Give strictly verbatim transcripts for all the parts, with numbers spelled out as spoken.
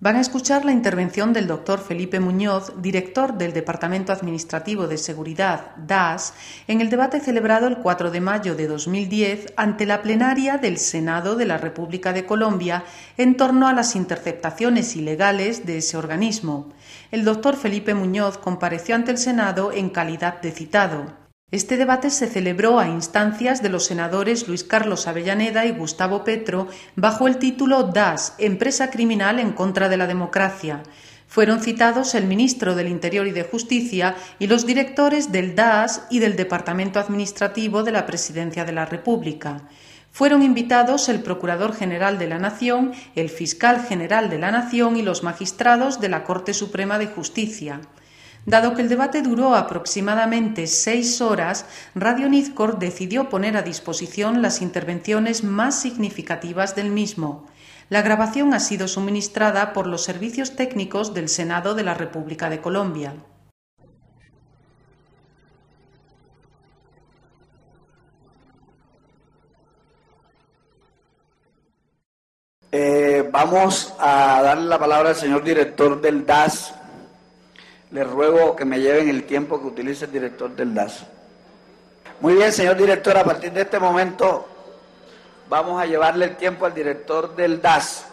Van a escuchar la intervención del doctor Felipe Muñoz, director del Departamento Administrativo de Seguridad, D A S, en el debate celebrado el cuatro de mayo de dos mil diez ante la plenaria del Senado de la República de Colombia en torno a las interceptaciones ilegales de ese organismo. El doctor Felipe Muñoz compareció ante el Senado en calidad de citado. Este debate se celebró a instancias de los senadores Luis Carlos Avellaneda y Gustavo Petro bajo el título D A S, Empresa Criminal en contra de la Democracia. Fueron citados el ministro del Interior y de Justicia y los directores del D A S y del Departamento Administrativo de la Presidencia de la República. Fueron invitados el Procurador General de la Nación, el Fiscal General de la Nación y los magistrados de la Corte Suprema de Justicia. Dado que el debate duró aproximadamente seis horas, Radio Nizcor decidió poner a disposición las intervenciones más significativas del mismo. La grabación ha sido suministrada por los servicios técnicos del Senado de la República de Colombia. Eh, vamos a darle la palabra al señor director del D A S. Les ruego que me lleven el tiempo que utilice el director del D A S. Muy bien, señor director, a partir de este momento vamos a llevarle el tiempo al director del D A S.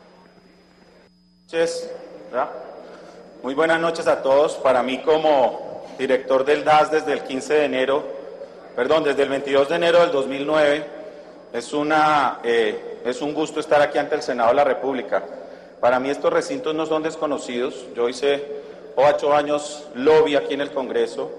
Noches, ¿verdad? Muy buenas noches a todos. Para mí, como director del D A S desde el quince de enero, perdón, desde el veintidós de enero del dos mil nueve, es, una, eh, es un gusto estar aquí ante el Senado de la República. Para mí estos recintos no son desconocidos. Yo hice ocho años lobby aquí en el Congreso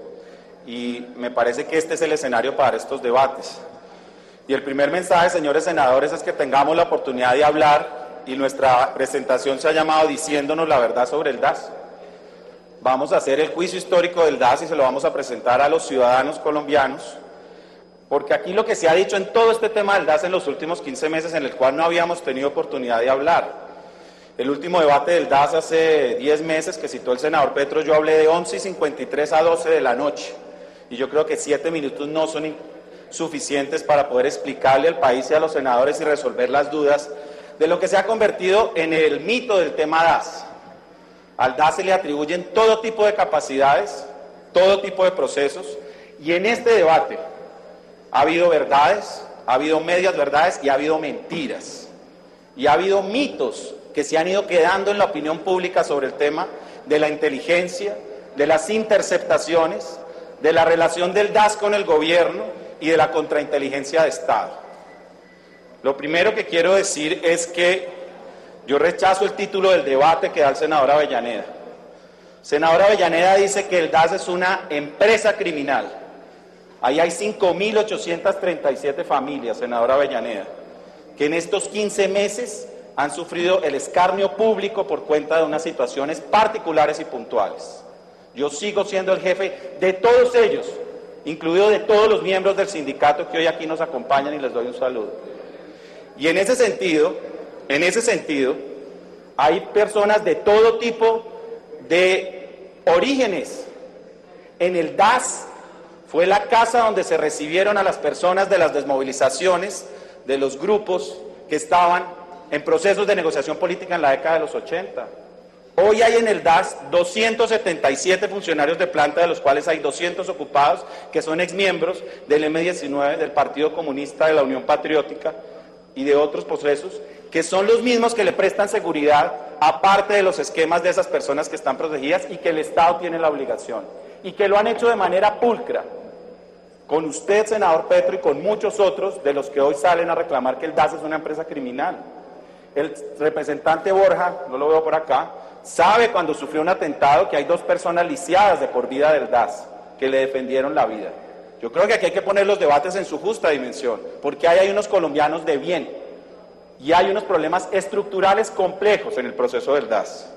y me parece que este es el escenario para estos debates. Y el primer mensaje, señores senadores, es que tengamos la oportunidad de hablar y nuestra presentación se ha llamado diciéndonos la verdad sobre el D A S. Vamos a hacer el juicio histórico del D A S y se lo vamos a presentar a los ciudadanos colombianos, porque aquí lo que se ha dicho en todo este tema del D A S en los últimos quince meses, en el cual no habíamos tenido oportunidad de hablar. El último debate del D A S hace diez meses que citó el senador Petro, yo hablé de once y cincuenta y tres a doce de la noche. Y yo creo que siete minutos no son suficientes para poder explicarle al país y a los senadores y resolver las dudas de lo que se ha convertido en el mito del tema D A S. Al D A S se le atribuyen todo tipo de capacidades, todo tipo de procesos, y en este debate ha habido verdades, ha habido medias verdades y ha habido mentiras. Y ha habido mitos que se han ido quedando en la opinión pública sobre el tema de la inteligencia, de las interceptaciones, de la relación del D A S con el gobierno y de la contrainteligencia de Estado. Lo primero que quiero decir es que yo rechazo el título del debate que da el senador Avellaneda. El senador Avellaneda dice que el D A S es una empresa criminal. Ahí hay cinco mil ochocientas treinta y siete familias, senador Avellaneda, que en estos quince meses han sufrido el escarnio público por cuenta de unas situaciones particulares y puntuales. Yo sigo siendo el jefe de todos ellos, incluido de todos los miembros del sindicato que hoy aquí nos acompañan, y les doy un saludo. Y en ese sentido, en ese sentido, hay personas de todo tipo de orígenes. En el D A S fue la casa donde se recibieron a las personas de las desmovilizaciones de los grupos que estaban en procesos de negociación política en la década de los ochenta. Hoy hay en el D A S doscientos setenta y siete funcionarios de planta, de los cuales hay doscientos ocupados, que son exmiembros del eme diecinueve, del Partido Comunista, de la Unión Patriótica y de otros procesos, que son los mismos que le prestan seguridad, aparte de los esquemas de esas personas que están protegidas y que el Estado tiene la obligación. Y que lo han hecho de manera pulcra, con usted, senador Petro, y con muchos otros de los que hoy salen a reclamar que el D A S es una empresa criminal. El representante Borja, no lo veo por acá, sabe cuando sufrió un atentado que hay dos personas lisiadas de por vida del D A S, que le defendieron la vida. Yo creo que aquí hay que poner los debates en su justa dimensión, porque ahí hay unos colombianos de bien, y hay unos problemas estructurales complejos en el proceso del D A S.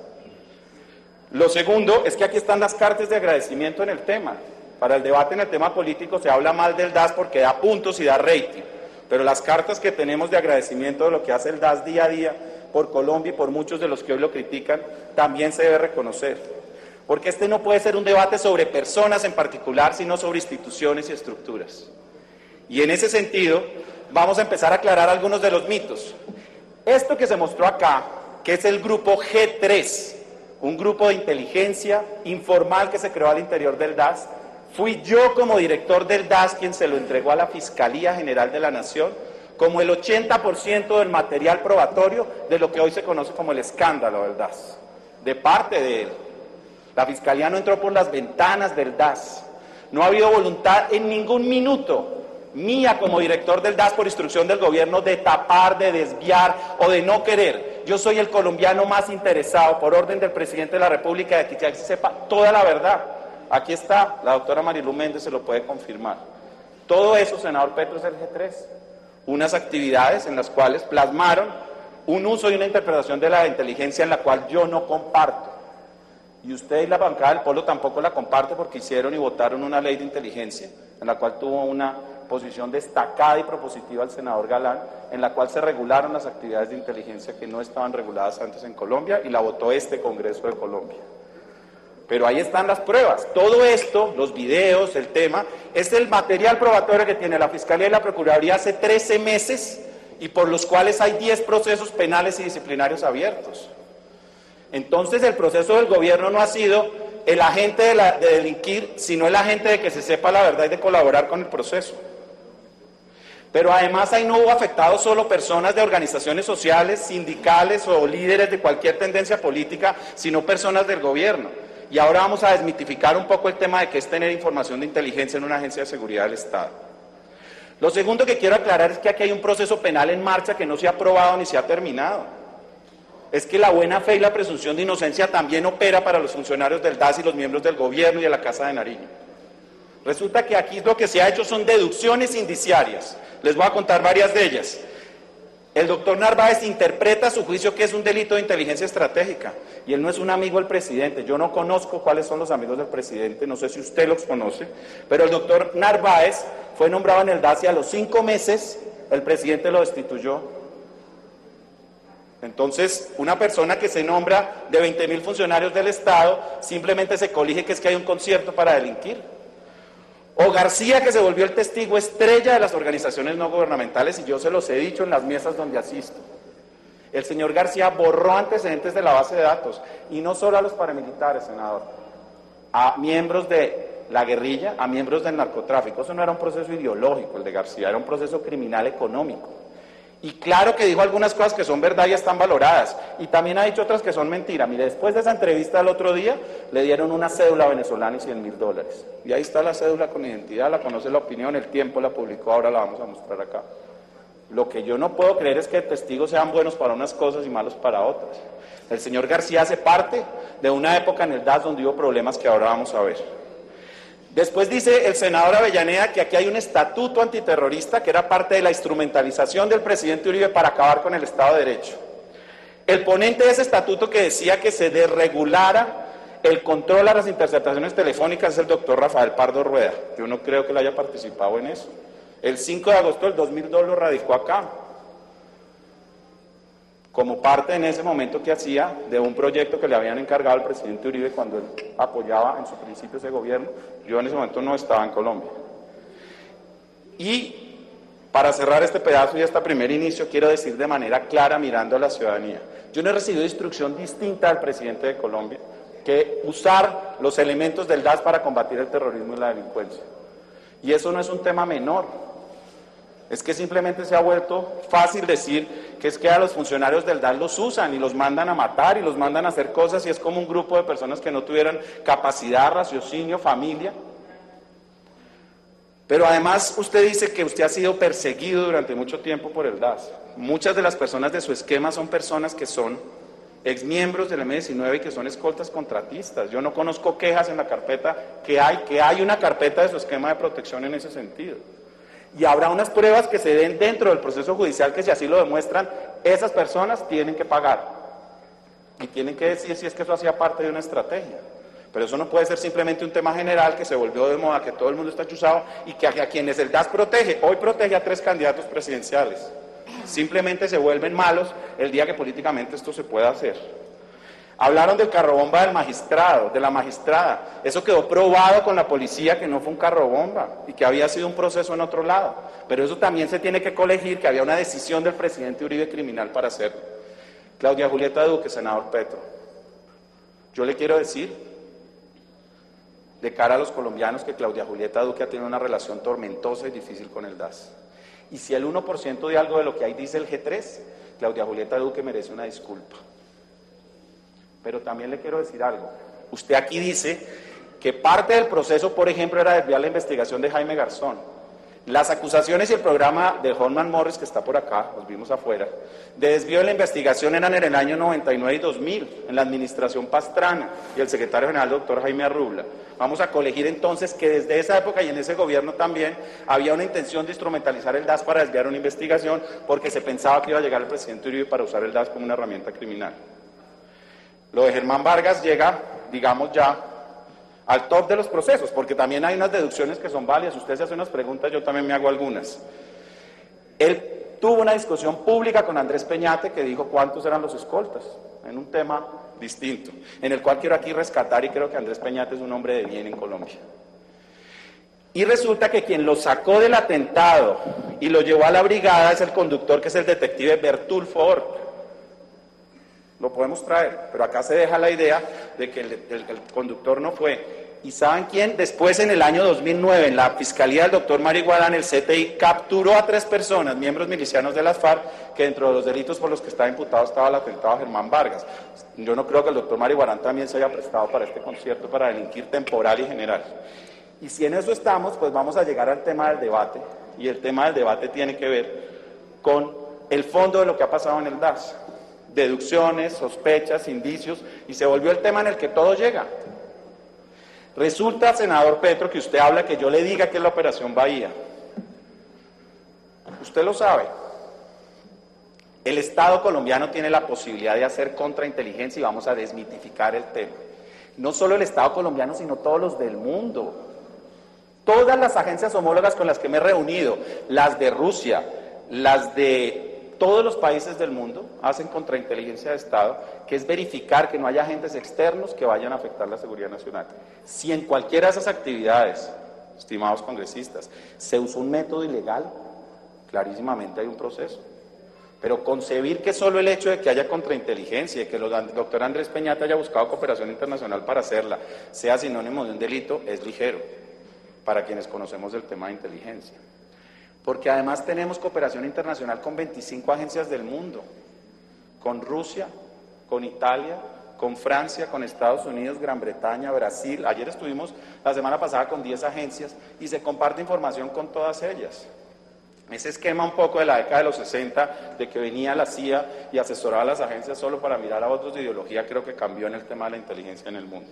Lo segundo es que aquí están las cartas de agradecimiento en el tema. Para el debate en el tema político se habla mal del D A S porque da puntos y da rating. Pero las cartas que tenemos de agradecimiento de lo que hace el D A S día a día por Colombia y por muchos de los que hoy lo critican, también se debe reconocer. Porque este no puede ser un debate sobre personas en particular, sino sobre instituciones y estructuras. Y en ese sentido, vamos a empezar a aclarar algunos de los mitos. Esto que se mostró acá que es el grupo G tres, un grupo de inteligencia informal que se creó al interior del D A S. Fui yo como director del D A S quien se lo entregó a la Fiscalía General de la Nación como el ochenta por ciento del material probatorio de lo que hoy se conoce como el escándalo del D A S, de parte de él. La Fiscalía no entró por las ventanas del D A S. No ha habido voluntad en ningún minuto mía como director del D A S por instrucción del gobierno de tapar, de desviar o de no querer. Yo soy el colombiano más interesado por orden del presidente de la República de que ya se sepa toda la verdad. Aquí está, la doctora Marilu Méndez se lo puede confirmar. Todo eso, senador Petro, es el G tres. Unas actividades en las cuales plasmaron un uso y una interpretación de la inteligencia en la cual yo no comparto. Y usted y la bancada del Polo tampoco la comparte porque hicieron y votaron una ley de inteligencia en la cual tuvo una posición destacada y propositiva el senador Galán, en la cual se regularon las actividades de inteligencia que no estaban reguladas antes en Colombia y la votó este Congreso de Colombia. Pero ahí están las pruebas. Todo esto, los videos, el tema, es el material probatorio que tiene la Fiscalía y la Procuraduría hace trece meses y por los cuales hay diez procesos penales y disciplinarios abiertos. Entonces el proceso del gobierno no ha sido el agente de, la, de delinquir, sino el agente de que se sepa la verdad y de colaborar con el proceso. Pero además ahí no hubo afectados solo personas de organizaciones sociales, sindicales o líderes de cualquier tendencia política, sino personas del gobierno. Y ahora vamos a desmitificar un poco el tema de qué es tener información de inteligencia en una agencia de seguridad del Estado. Lo segundo que quiero aclarar es que aquí hay un proceso penal en marcha que no se ha aprobado ni se ha terminado. Es que la buena fe y la presunción de inocencia también opera para los funcionarios del D A S y los miembros del gobierno y de la Casa de Nariño. Resulta que aquí lo que se ha hecho son deducciones indiciarias. Les voy a contar varias de ellas. El doctor Narváez interpreta a su juicio que es un delito de inteligencia estratégica y él no es un amigo del presidente. Yo no conozco cuáles son los amigos del presidente, no sé si usted los conoce, pero el doctor Narváez fue nombrado en el D A S y a los cinco meses el presidente lo destituyó. Entonces, una persona que se nombra de veinte mil funcionarios del Estado simplemente se colige que es que hay un concierto para delinquir. O García, que se volvió el testigo estrella de las organizaciones no gubernamentales, y yo se los he dicho en las mesas donde asisto. El señor García borró antecedentes de la base de datos, y no solo a los paramilitares, senador, a miembros de la guerrilla, a miembros del narcotráfico. Eso no era un proceso ideológico el de García, era un proceso criminal económico. Y claro que dijo algunas cosas que son verdad y están valoradas, y también ha dicho otras que son mentira. Mire, después de esa entrevista el otro día, le dieron una cédula venezolana y cien mil dólares. Y ahí está la cédula con identidad, la conoce La Opinión, El Tiempo la publicó, ahora la vamos a mostrar acá. Lo que yo no puedo creer es que testigos sean buenos para unas cosas y malos para otras. El señor García hace parte de una época en el D A S donde hubo problemas que ahora vamos a ver. Después dice el senador Avellaneda que aquí hay un estatuto antiterrorista que era parte de la instrumentalización del presidente Uribe para acabar con el Estado de Derecho. El ponente de ese estatuto que decía que se desregulara el control a las interceptaciones telefónicas es el doctor Rafael Pardo Rueda. Yo no creo que él haya participado en eso. El cinco de agosto del dos mil dos lo radicó acá, como parte en ese momento que hacía de un proyecto que le habían encargado al presidente Uribe cuando él apoyaba en su principio ese gobierno. Yo en ese momento no estaba en Colombia. Y para cerrar este pedazo y este primer inicio, quiero decir de manera clara, mirando a la ciudadanía, yo no he recibido instrucción distinta del presidente de Colombia que usar los elementos del D A S para combatir el terrorismo y la delincuencia. Y eso no es un tema menor. Es que simplemente se ha vuelto fácil decir que es que a los funcionarios del D A S los usan y los mandan a matar y los mandan a hacer cosas y es como un grupo de personas que no tuvieran capacidad, raciocinio, familia. Pero además usted dice que usted ha sido perseguido durante mucho tiempo por el D A S. Muchas de las personas de su esquema son personas que son exmiembros del eme diecinueve y que son escoltas contratistas. Yo no conozco quejas en la carpeta que hay, que hay una carpeta de su esquema de protección en ese sentido. Y habrá unas pruebas que se den dentro del proceso judicial que si así lo demuestran, esas personas tienen que pagar. Y tienen que decir si es que eso hacía parte de una estrategia. Pero eso no puede ser simplemente un tema general que se volvió de moda, que todo el mundo está chuzado y que a, a quienes el D A S protege, hoy protege a tres candidatos presidenciales. Simplemente se vuelven malos el día que políticamente esto se pueda hacer. Hablaron del carrobomba del magistrado, de la magistrada. Eso quedó probado con la policía que no fue un carrobomba y que había sido un proceso en otro lado. Pero eso también se tiene que colegir, que había una decisión del presidente Uribe criminal para hacerlo. Claudia Julieta Duque, senador Petro, yo le quiero decir, de cara a los colombianos, que Claudia Julieta Duque ha tenido una relación tormentosa y difícil con el D A S. Y si el uno por ciento de algo de lo que ahí dice el G tres, Claudia Julieta Duque merece una disculpa. Pero también le quiero decir algo. Usted aquí dice que parte del proceso, por ejemplo, era desviar la investigación de Jaime Garzón. Las acusaciones y el programa de Holman Morris, que está por acá, los vimos afuera, de desvío de la investigación eran en el año noventa y nueve y dos mil, en la administración Pastrana y el secretario general, doctor Jaime Arrubla. Vamos a colegir entonces que desde esa época y en ese gobierno también había una intención de instrumentalizar el D A S para desviar una investigación porque se pensaba que iba a llegar el presidente Uribe para usar el D A S como una herramienta criminal. Lo de Germán Vargas llega, digamos ya, al top de los procesos, porque también hay unas deducciones que son válidas. Usted se hace unas preguntas, yo también me hago algunas. Él tuvo una discusión pública con Andrés Peñate que dijo cuántos eran los escoltas, en un tema distinto, en el cual quiero aquí rescatar, y creo que Andrés Peñate es un hombre de bien en Colombia. Y resulta que quien lo sacó del atentado y lo llevó a la brigada es el conductor, que es el detective Bertulfo Ort. Lo podemos traer, pero acá se deja la idea de que el, el, el conductor no fue. ¿Y saben quién? Después, en el año dos mil nueve, en la fiscalía del doctor Mari Guadán, el C T I capturó a tres personas, miembros milicianos de las FARC, que dentro de los delitos por los que estaba imputado estaba el atentado a Germán Vargas. Yo no creo que el doctor Mari Guadán también se haya prestado para este concierto, para delinquir temporal y general. Y si en eso estamos, pues vamos a llegar al tema del debate, y el tema del debate tiene que ver con el fondo de lo que ha pasado en el D A S. Deducciones, sospechas, indicios, y se volvió el tema en el que todo llega. Resulta, senador Petro, que usted habla que yo le diga que es la Operación Bahía. Usted lo sabe. El Estado colombiano tiene la posibilidad de hacer contrainteligencia y vamos a desmitificar el tema. No solo el Estado colombiano, sino todos los del mundo. Todas las agencias homólogas con las que me he reunido, las de Rusia, las de todos los países del mundo, hacen contrainteligencia de Estado, que es verificar que no haya agentes externos que vayan a afectar la seguridad nacional. Si en cualquiera de esas actividades, estimados congresistas, se usó un método ilegal, clarísimamente hay un proceso. Pero concebir que solo el hecho de que haya contrainteligencia y que el doctor Andrés Peñate haya buscado cooperación internacional para hacerla sea sinónimo de un delito es ligero para quienes conocemos el tema de inteligencia. Porque además tenemos cooperación internacional con veinticinco agencias del mundo, con Rusia, con Italia, con Francia, con Estados Unidos, Gran Bretaña, Brasil. Ayer estuvimos la semana pasada con diez agencias y se comparte información con todas ellas. Ese esquema un poco de la década de los sesenta, de que venía la C I A y asesoraba a las agencias solo para mirar a otros de ideología, creo que cambió en el tema de la inteligencia en el mundo.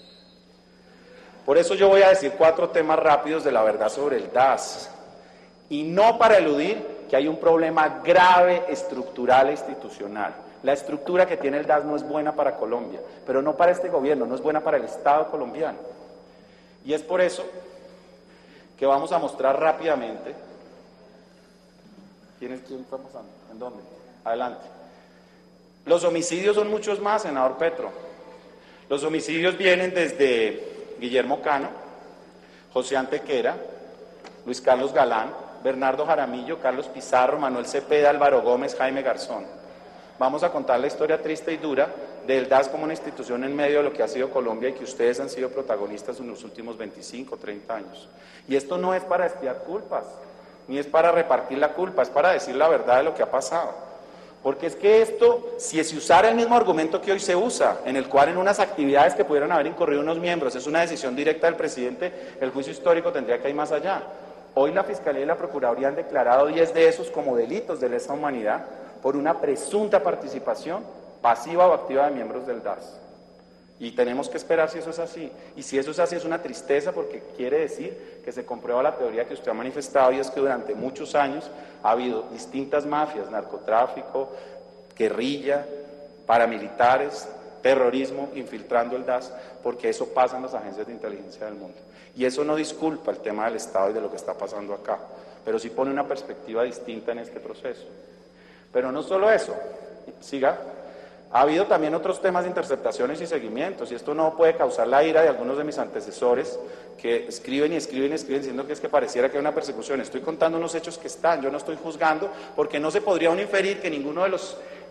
Por eso yo voy a decir cuatro temas rápidos de la verdad sobre el D A S. Y no para eludir que hay un problema grave, estructural e institucional. La estructura que tiene el D A S no es buena para Colombia, pero no para este gobierno, no es buena para el Estado colombiano. Y es por eso que vamos a mostrar rápidamente. ¿Quién es quién está pasando? ¿En dónde? Adelante. Los homicidios son muchos más, senador Petro. Los homicidios vienen desde Guillermo Cano, José Antequera, Luis Carlos Galán, Bernardo Jaramillo, Carlos Pizarro, Manuel Cepeda, Álvaro Gómez, Jaime Garzón. Vamos a contar la historia triste y dura del D A S como una institución en medio de lo que ha sido Colombia y que ustedes han sido protagonistas en los últimos veinticinco, treinta años. Y esto no es para expiar culpas, ni es para repartir la culpa, es para decir la verdad de lo que ha pasado. Porque es que esto, si se usara el mismo argumento que hoy se usa, en el cual en unas actividades que pudieron haber incurrido unos miembros, es una decisión directa del presidente, el juicio histórico tendría que ir más allá. Hoy la Fiscalía y la Procuraduría han declarado diez de esos como delitos de lesa humanidad por una presunta participación pasiva o activa de miembros del D A S. Y tenemos que esperar si eso es así. Y si eso es así es una tristeza porque quiere decir que se comprueba la teoría que usted ha manifestado y es que durante muchos años ha habido distintas mafias, narcotráfico, guerrilla, paramilitares, terrorismo infiltrando el D A S, porque eso pasa en las agencias de inteligencia del mundo. Y eso no disculpa el tema del Estado y de lo que está pasando acá, pero sí pone una perspectiva distinta en este proceso. Pero no solo eso, siga, ha habido también otros temas de interceptaciones y seguimientos, y esto no puede causar la ira de algunos de mis antecesores que escriben y escriben y escriben diciendo que es que pareciera que hay una persecución. Estoy contando unos hechos que están, yo no estoy juzgando, porque no se podría uno inferir que ninguno de los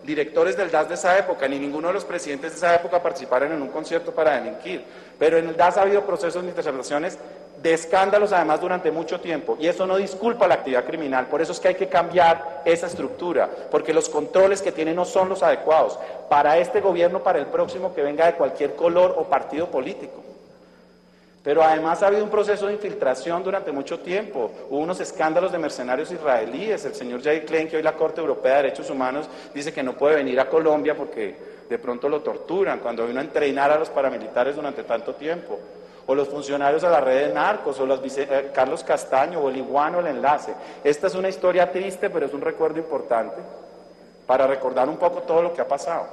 directores del D A S de esa época, ni ninguno de los presidentes de esa época participaron en un concierto para delinquir, pero en el D A S ha habido procesos de interceptaciones de escándalos además durante mucho tiempo, y eso no disculpa la actividad criminal. Por eso es que hay que cambiar esa estructura, porque los controles que tiene no son los adecuados para este gobierno, para el próximo que venga de cualquier color o partido político. Pero además ha habido un proceso de infiltración durante mucho tiempo. Hubo unos escándalos de mercenarios israelíes. El señor Yair Klein, que hoy la Corte Europea de Derechos Humanos dice que no puede venir a Colombia porque de pronto lo torturan, cuando vino a entrenar a los paramilitares durante tanto tiempo. O los funcionarios de la red de narcos, o los vice, eh, Carlos Castaño, o el Iguano, el Enlace. Esta es una historia triste, pero es un recuerdo importante para recordar un poco todo lo que ha pasado.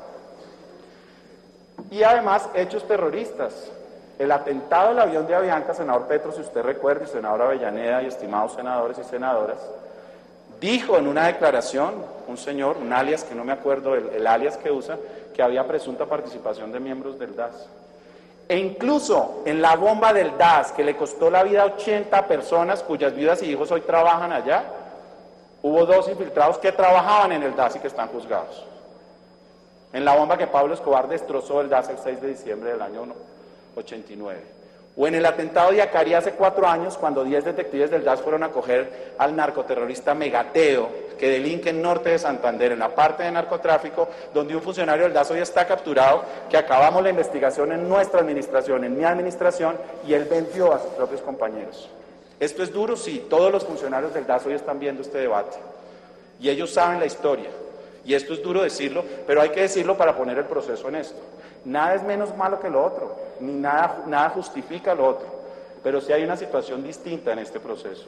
Y además, hechos terroristas. El atentado del avión de Avianca, senador Petro, si usted recuerda, y senador Avellaneda, y estimados senadores y senadoras, dijo en una declaración, un señor, un alias, que no me acuerdo el, el alias que usa, que había presunta participación de miembros del D A S. E incluso en la bomba del D A S, que le costó la vida a ochenta personas, cuyas viudas y hijos hoy trabajan allá, hubo dos infiltrados que trabajaban en el D A S y que están juzgados. En la bomba que Pablo Escobar destrozó el D A S el seis de diciembre del año ochenta y nueve. O en el atentado de Acari hace cuatro años, cuando diez detectives del D A S fueron a coger al narcoterrorista Megateo, que delinque en norte de Santander, en la parte de narcotráfico, donde un funcionario del D A S hoy está capturado, que acabamos la investigación en nuestra administración, en mi administración, y él vendió a sus propios compañeros. ¿Esto es duro? Sí, todos los funcionarios del D A S hoy están viendo este debate, y ellos saben la historia, y esto es duro decirlo, pero hay que decirlo para poner el proceso en esto. Nada es menos malo que lo otro, ni nada, nada justifica lo otro, pero sí hay una situación distinta en este proceso.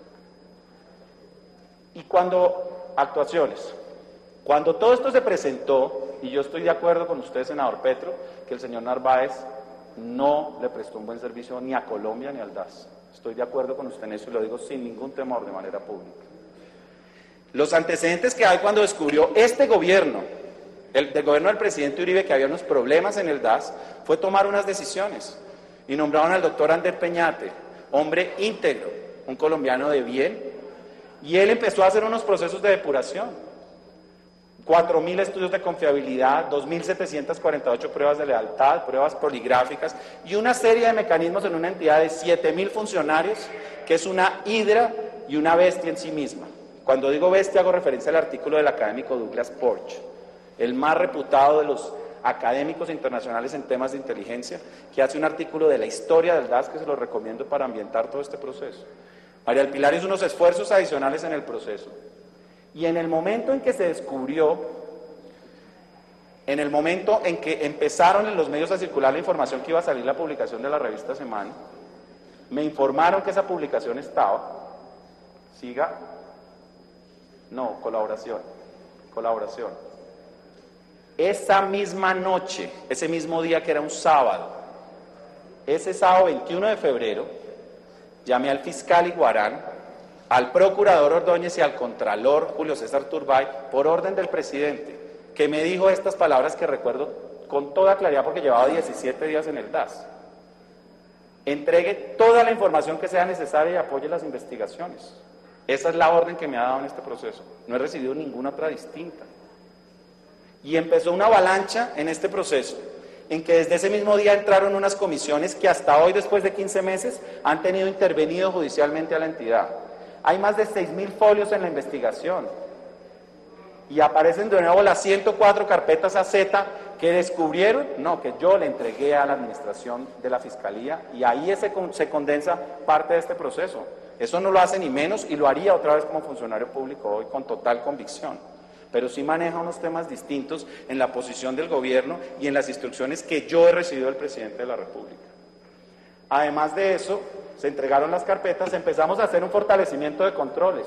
Y cuando, actuaciones, cuando todo esto se presentó, y yo estoy de acuerdo con usted, senador Petro, que el señor Narváez no le prestó un buen servicio ni a Colombia ni al D A S. Estoy de acuerdo con usted en eso y lo digo sin ningún temor, de manera pública. Los antecedentes que hay cuando descubrió este gobierno, el del gobierno del presidente Uribe, que había unos problemas en el D A S, fue tomar unas decisiones y nombraron al doctor Ander Peñate, hombre íntegro, un colombiano de bien, y él empezó a hacer unos procesos de depuración, cuatro mil estudios de confiabilidad, dos mil setecientas cuarenta y ocho pruebas de lealtad, pruebas poligráficas y una serie de mecanismos en una entidad de siete mil funcionarios, que es una hidra y una bestia en sí misma. Cuando digo bestia hago referencia al artículo del académico Douglas Porch, el más reputado de los académicos internacionales en temas de inteligencia, que hace un artículo de la historia del D A S que se lo recomiendo para ambientar todo este proceso. María del Pilar hizo unos esfuerzos adicionales en el proceso. Y en el momento en que se descubrió, en el momento en que empezaron en los medios a circular la información que iba a salir la publicación de la revista Semana, me informaron que esa publicación estaba, siga, no, colaboración, colaboración. Esa misma noche, ese mismo día que era un sábado, ese sábado veintiuno de febrero, llamé al fiscal Iguarán, al procurador Ordóñez y al contralor Julio César Turbay, por orden del presidente, que me dijo estas palabras que recuerdo con toda claridad porque llevaba diecisiete días en el D A S. Entregue toda la información que sea necesaria y apoye las investigaciones. Esa es la orden que me ha dado en este proceso. No he recibido ninguna otra distinta. Y empezó una avalancha en este proceso, en que desde ese mismo día entraron unas comisiones que hasta hoy, después de quince meses, han tenido intervenido judicialmente a la entidad. Hay más de seis mil folios en la investigación. Y aparecen de nuevo las ciento cuatro carpetas A Z que descubrieron, no, que yo le entregué a la administración de la Fiscalía, y ahí ese, se condensa parte de este proceso. Eso no lo hace ni menos y lo haría otra vez como funcionario público hoy con total convicción. Pero sí maneja unos temas distintos en la posición del gobierno y en las instrucciones que yo he recibido del presidente de la República. Además de eso, se entregaron las carpetas, empezamos a hacer un fortalecimiento de controles.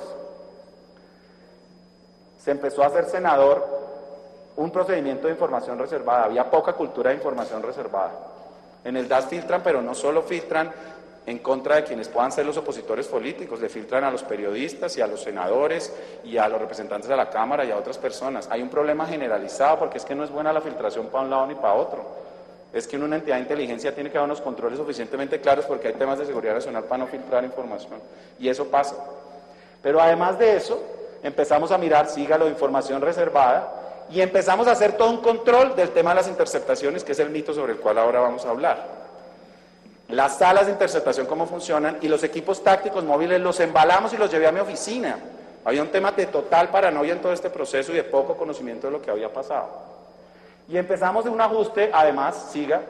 Se empezó a hacer, senador, un procedimiento de información reservada. Había poca cultura de información reservada. En el D A S filtran, pero no solo filtran en contra de quienes puedan ser los opositores políticos, le filtran a los periodistas y a los senadores y a los representantes de la Cámara y a otras personas. Hay un problema generalizado porque es que no es buena la filtración para un lado ni para otro. Es que en una entidad de inteligencia tiene que haber unos controles suficientemente claros porque hay temas de seguridad nacional para no filtrar información. Y eso pasa. Pero además de eso, empezamos a mirar, sígalo, información reservada, Y empezamos a hacer todo un control del tema de las interceptaciones, que es el mito sobre el cual ahora vamos a hablar. Las salas de interceptación, cómo funcionan, y los equipos tácticos móviles los embalamos y los llevé a mi oficina. Había un tema de total paranoia en todo este proceso y de poco conocimiento de lo que había pasado. Y empezamos de un ajuste, además, siga,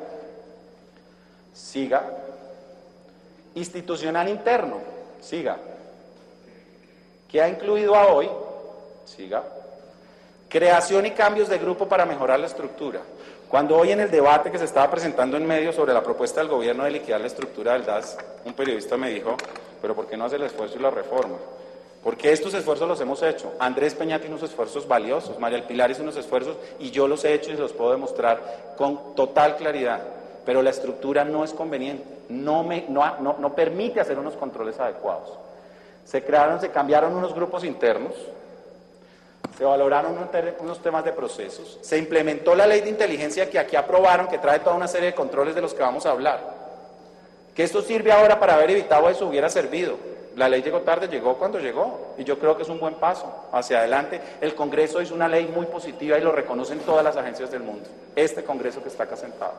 siga, institucional interno, siga, que ha incluido a hoy, siga, creación y cambios de grupo para mejorar la estructura. Cuando hoy en el debate que se estaba presentando en medios sobre la propuesta del gobierno de liquidar la estructura del D A S, un periodista me dijo, pero ¿por qué no hace el esfuerzo y la reforma? Porque estos esfuerzos los hemos hecho. Andrés Peña tiene unos esfuerzos valiosos, María del Pilar hizo unos esfuerzos y yo los he hecho y los puedo demostrar con total claridad. Pero la estructura no es conveniente, no, me, no, no, no permite hacer unos controles adecuados. Se crearon, se cambiaron unos grupos internos, se valoraron unos temas de procesos, se implementó la ley de inteligencia que aquí aprobaron, que trae toda una serie de controles de los que vamos a hablar. Que esto sirve ahora para haber evitado eso, hubiera servido. La ley llegó tarde, llegó cuando llegó, y yo creo que es un buen paso hacia adelante. El Congreso hizo una ley muy positiva y lo reconocen todas las agencias del mundo, este Congreso que está acá sentado.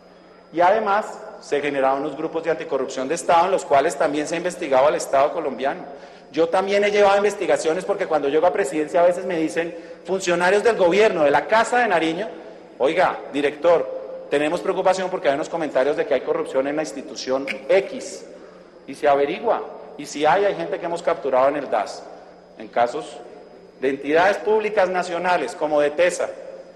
Y además se generaron unos grupos de anticorrupción de Estado en los cuales también se ha investigado al Estado colombiano. Yo también he llevado investigaciones porque cuando llego a presidencia a veces me dicen funcionarios del gobierno, de la Casa de Nariño, oiga, director, tenemos preocupación porque hay unos comentarios de que hay corrupción en la institución X, y se averigua, y si hay, hay gente que hemos capturado en el D A S, en casos de entidades públicas nacionales, como de TESA,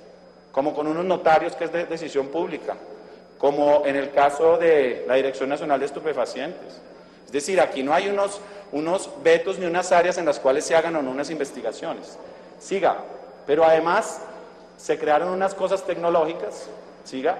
como con unos notarios que es de decisión pública, como en el caso de la Dirección Nacional de Estupefacientes. Es decir, aquí no hay unos, unos vetos ni unas áreas en las cuales se hagan o no unas investigaciones. Siga, pero además se crearon unas cosas tecnológicas, siga,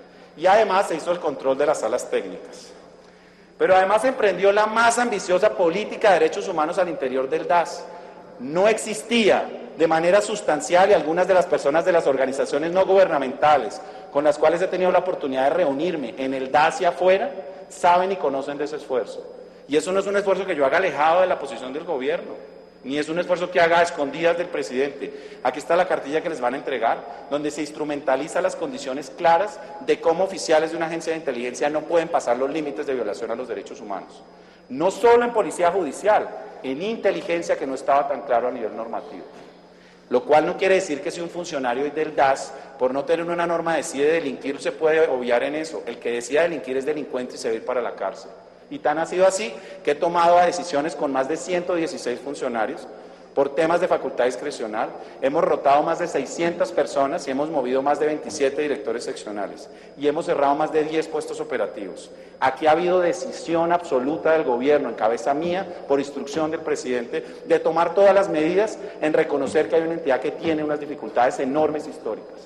y además se hizo el control de las salas técnicas. Pero además se emprendió la más ambiciosa política de derechos humanos al interior del D A S. No existía de manera sustancial, y algunas de las personas de las organizaciones no gubernamentales con las cuales he tenido la oportunidad de reunirme en el D A S y afuera, saben y conocen de ese esfuerzo. Y eso no es un esfuerzo que yo haga alejado de la posición del gobierno, ni es un esfuerzo que haga a escondidas del presidente. Aquí está la cartilla que les van a entregar, donde se instrumentaliza las condiciones claras de cómo oficiales de una agencia de inteligencia no pueden pasar los límites de violación a los derechos humanos. No solo en policía judicial, en inteligencia, que no estaba tan claro a nivel normativo. Lo cual no quiere decir que si un funcionario del D A S, por no tener una norma, decide delinquir, se puede obviar en eso. El que decida delinquir es delincuente y se va a ir para la cárcel. Y tan ha sido así que he tomado decisiones con más de ciento dieciséis funcionarios por temas de facultad discrecional. Hemos rotado más de seiscientas personas y hemos movido más de veintisiete directores seccionales. Y hemos cerrado más de diez puestos operativos. Aquí ha habido decisión absoluta del gobierno, en cabeza mía, por instrucción del presidente, de tomar todas las medidas en reconocer que hay una entidad que tiene unas dificultades enormes históricas.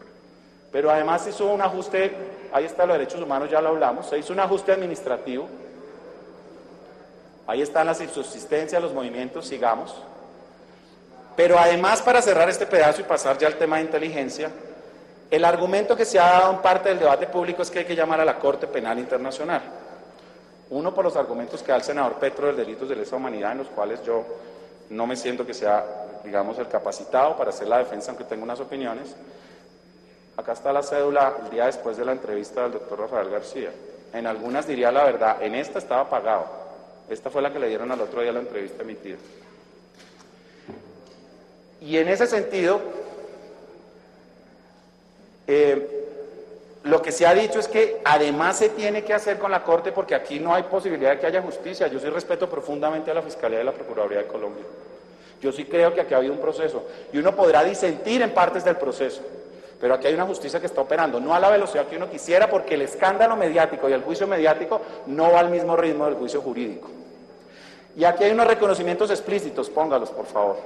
Pero además se hizo un ajuste, ahí está los derechos humanos, ya lo hablamos, se hizo un ajuste administrativo. Ahí están las subsistencias, los movimientos, sigamos. Pero además, para cerrar este pedazo y pasar ya al tema de inteligencia, el argumento que se ha dado en parte del debate público es que hay que llamar a la Corte Penal Internacional. Uno, por los argumentos que da el senador Petro de delitos de lesa humanidad, en los cuales yo no me siento que sea, digamos, el capacitado para hacer la defensa, aunque tengo unas opiniones. Acá está la cédula el día después de la entrevista del doctor Rafael García. En algunas diría la verdad, en esta estaba pagado. Esta fue la que le dieron al otro día la entrevista emitida. Y en ese sentido, eh, lo que se ha dicho es que además se tiene que hacer con la Corte, porque aquí no hay posibilidad de que haya justicia. Yo sí respeto profundamente a la Fiscalía y a la Procuraduría de Colombia. Yo sí creo que aquí ha habido un proceso, y uno podrá disentir en partes del proceso, pero aquí hay una justicia que está operando, no a la velocidad que uno quisiera, porque el escándalo mediático y el juicio mediático no va al mismo ritmo del juicio jurídico. Y aquí hay unos reconocimientos explícitos, póngalos por favor.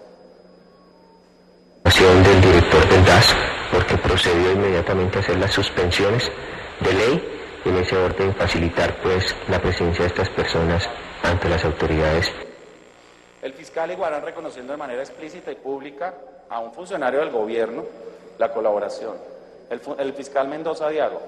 Del director del D A S, porque procedió inmediatamente a hacer las suspensiones de ley y en ese orden facilitar pues la presencia de estas personas ante las autoridades. El fiscal Iguarán reconociendo de manera explícita y pública a un funcionario del gobierno la colaboración. El, el fiscal Mendoza Diago.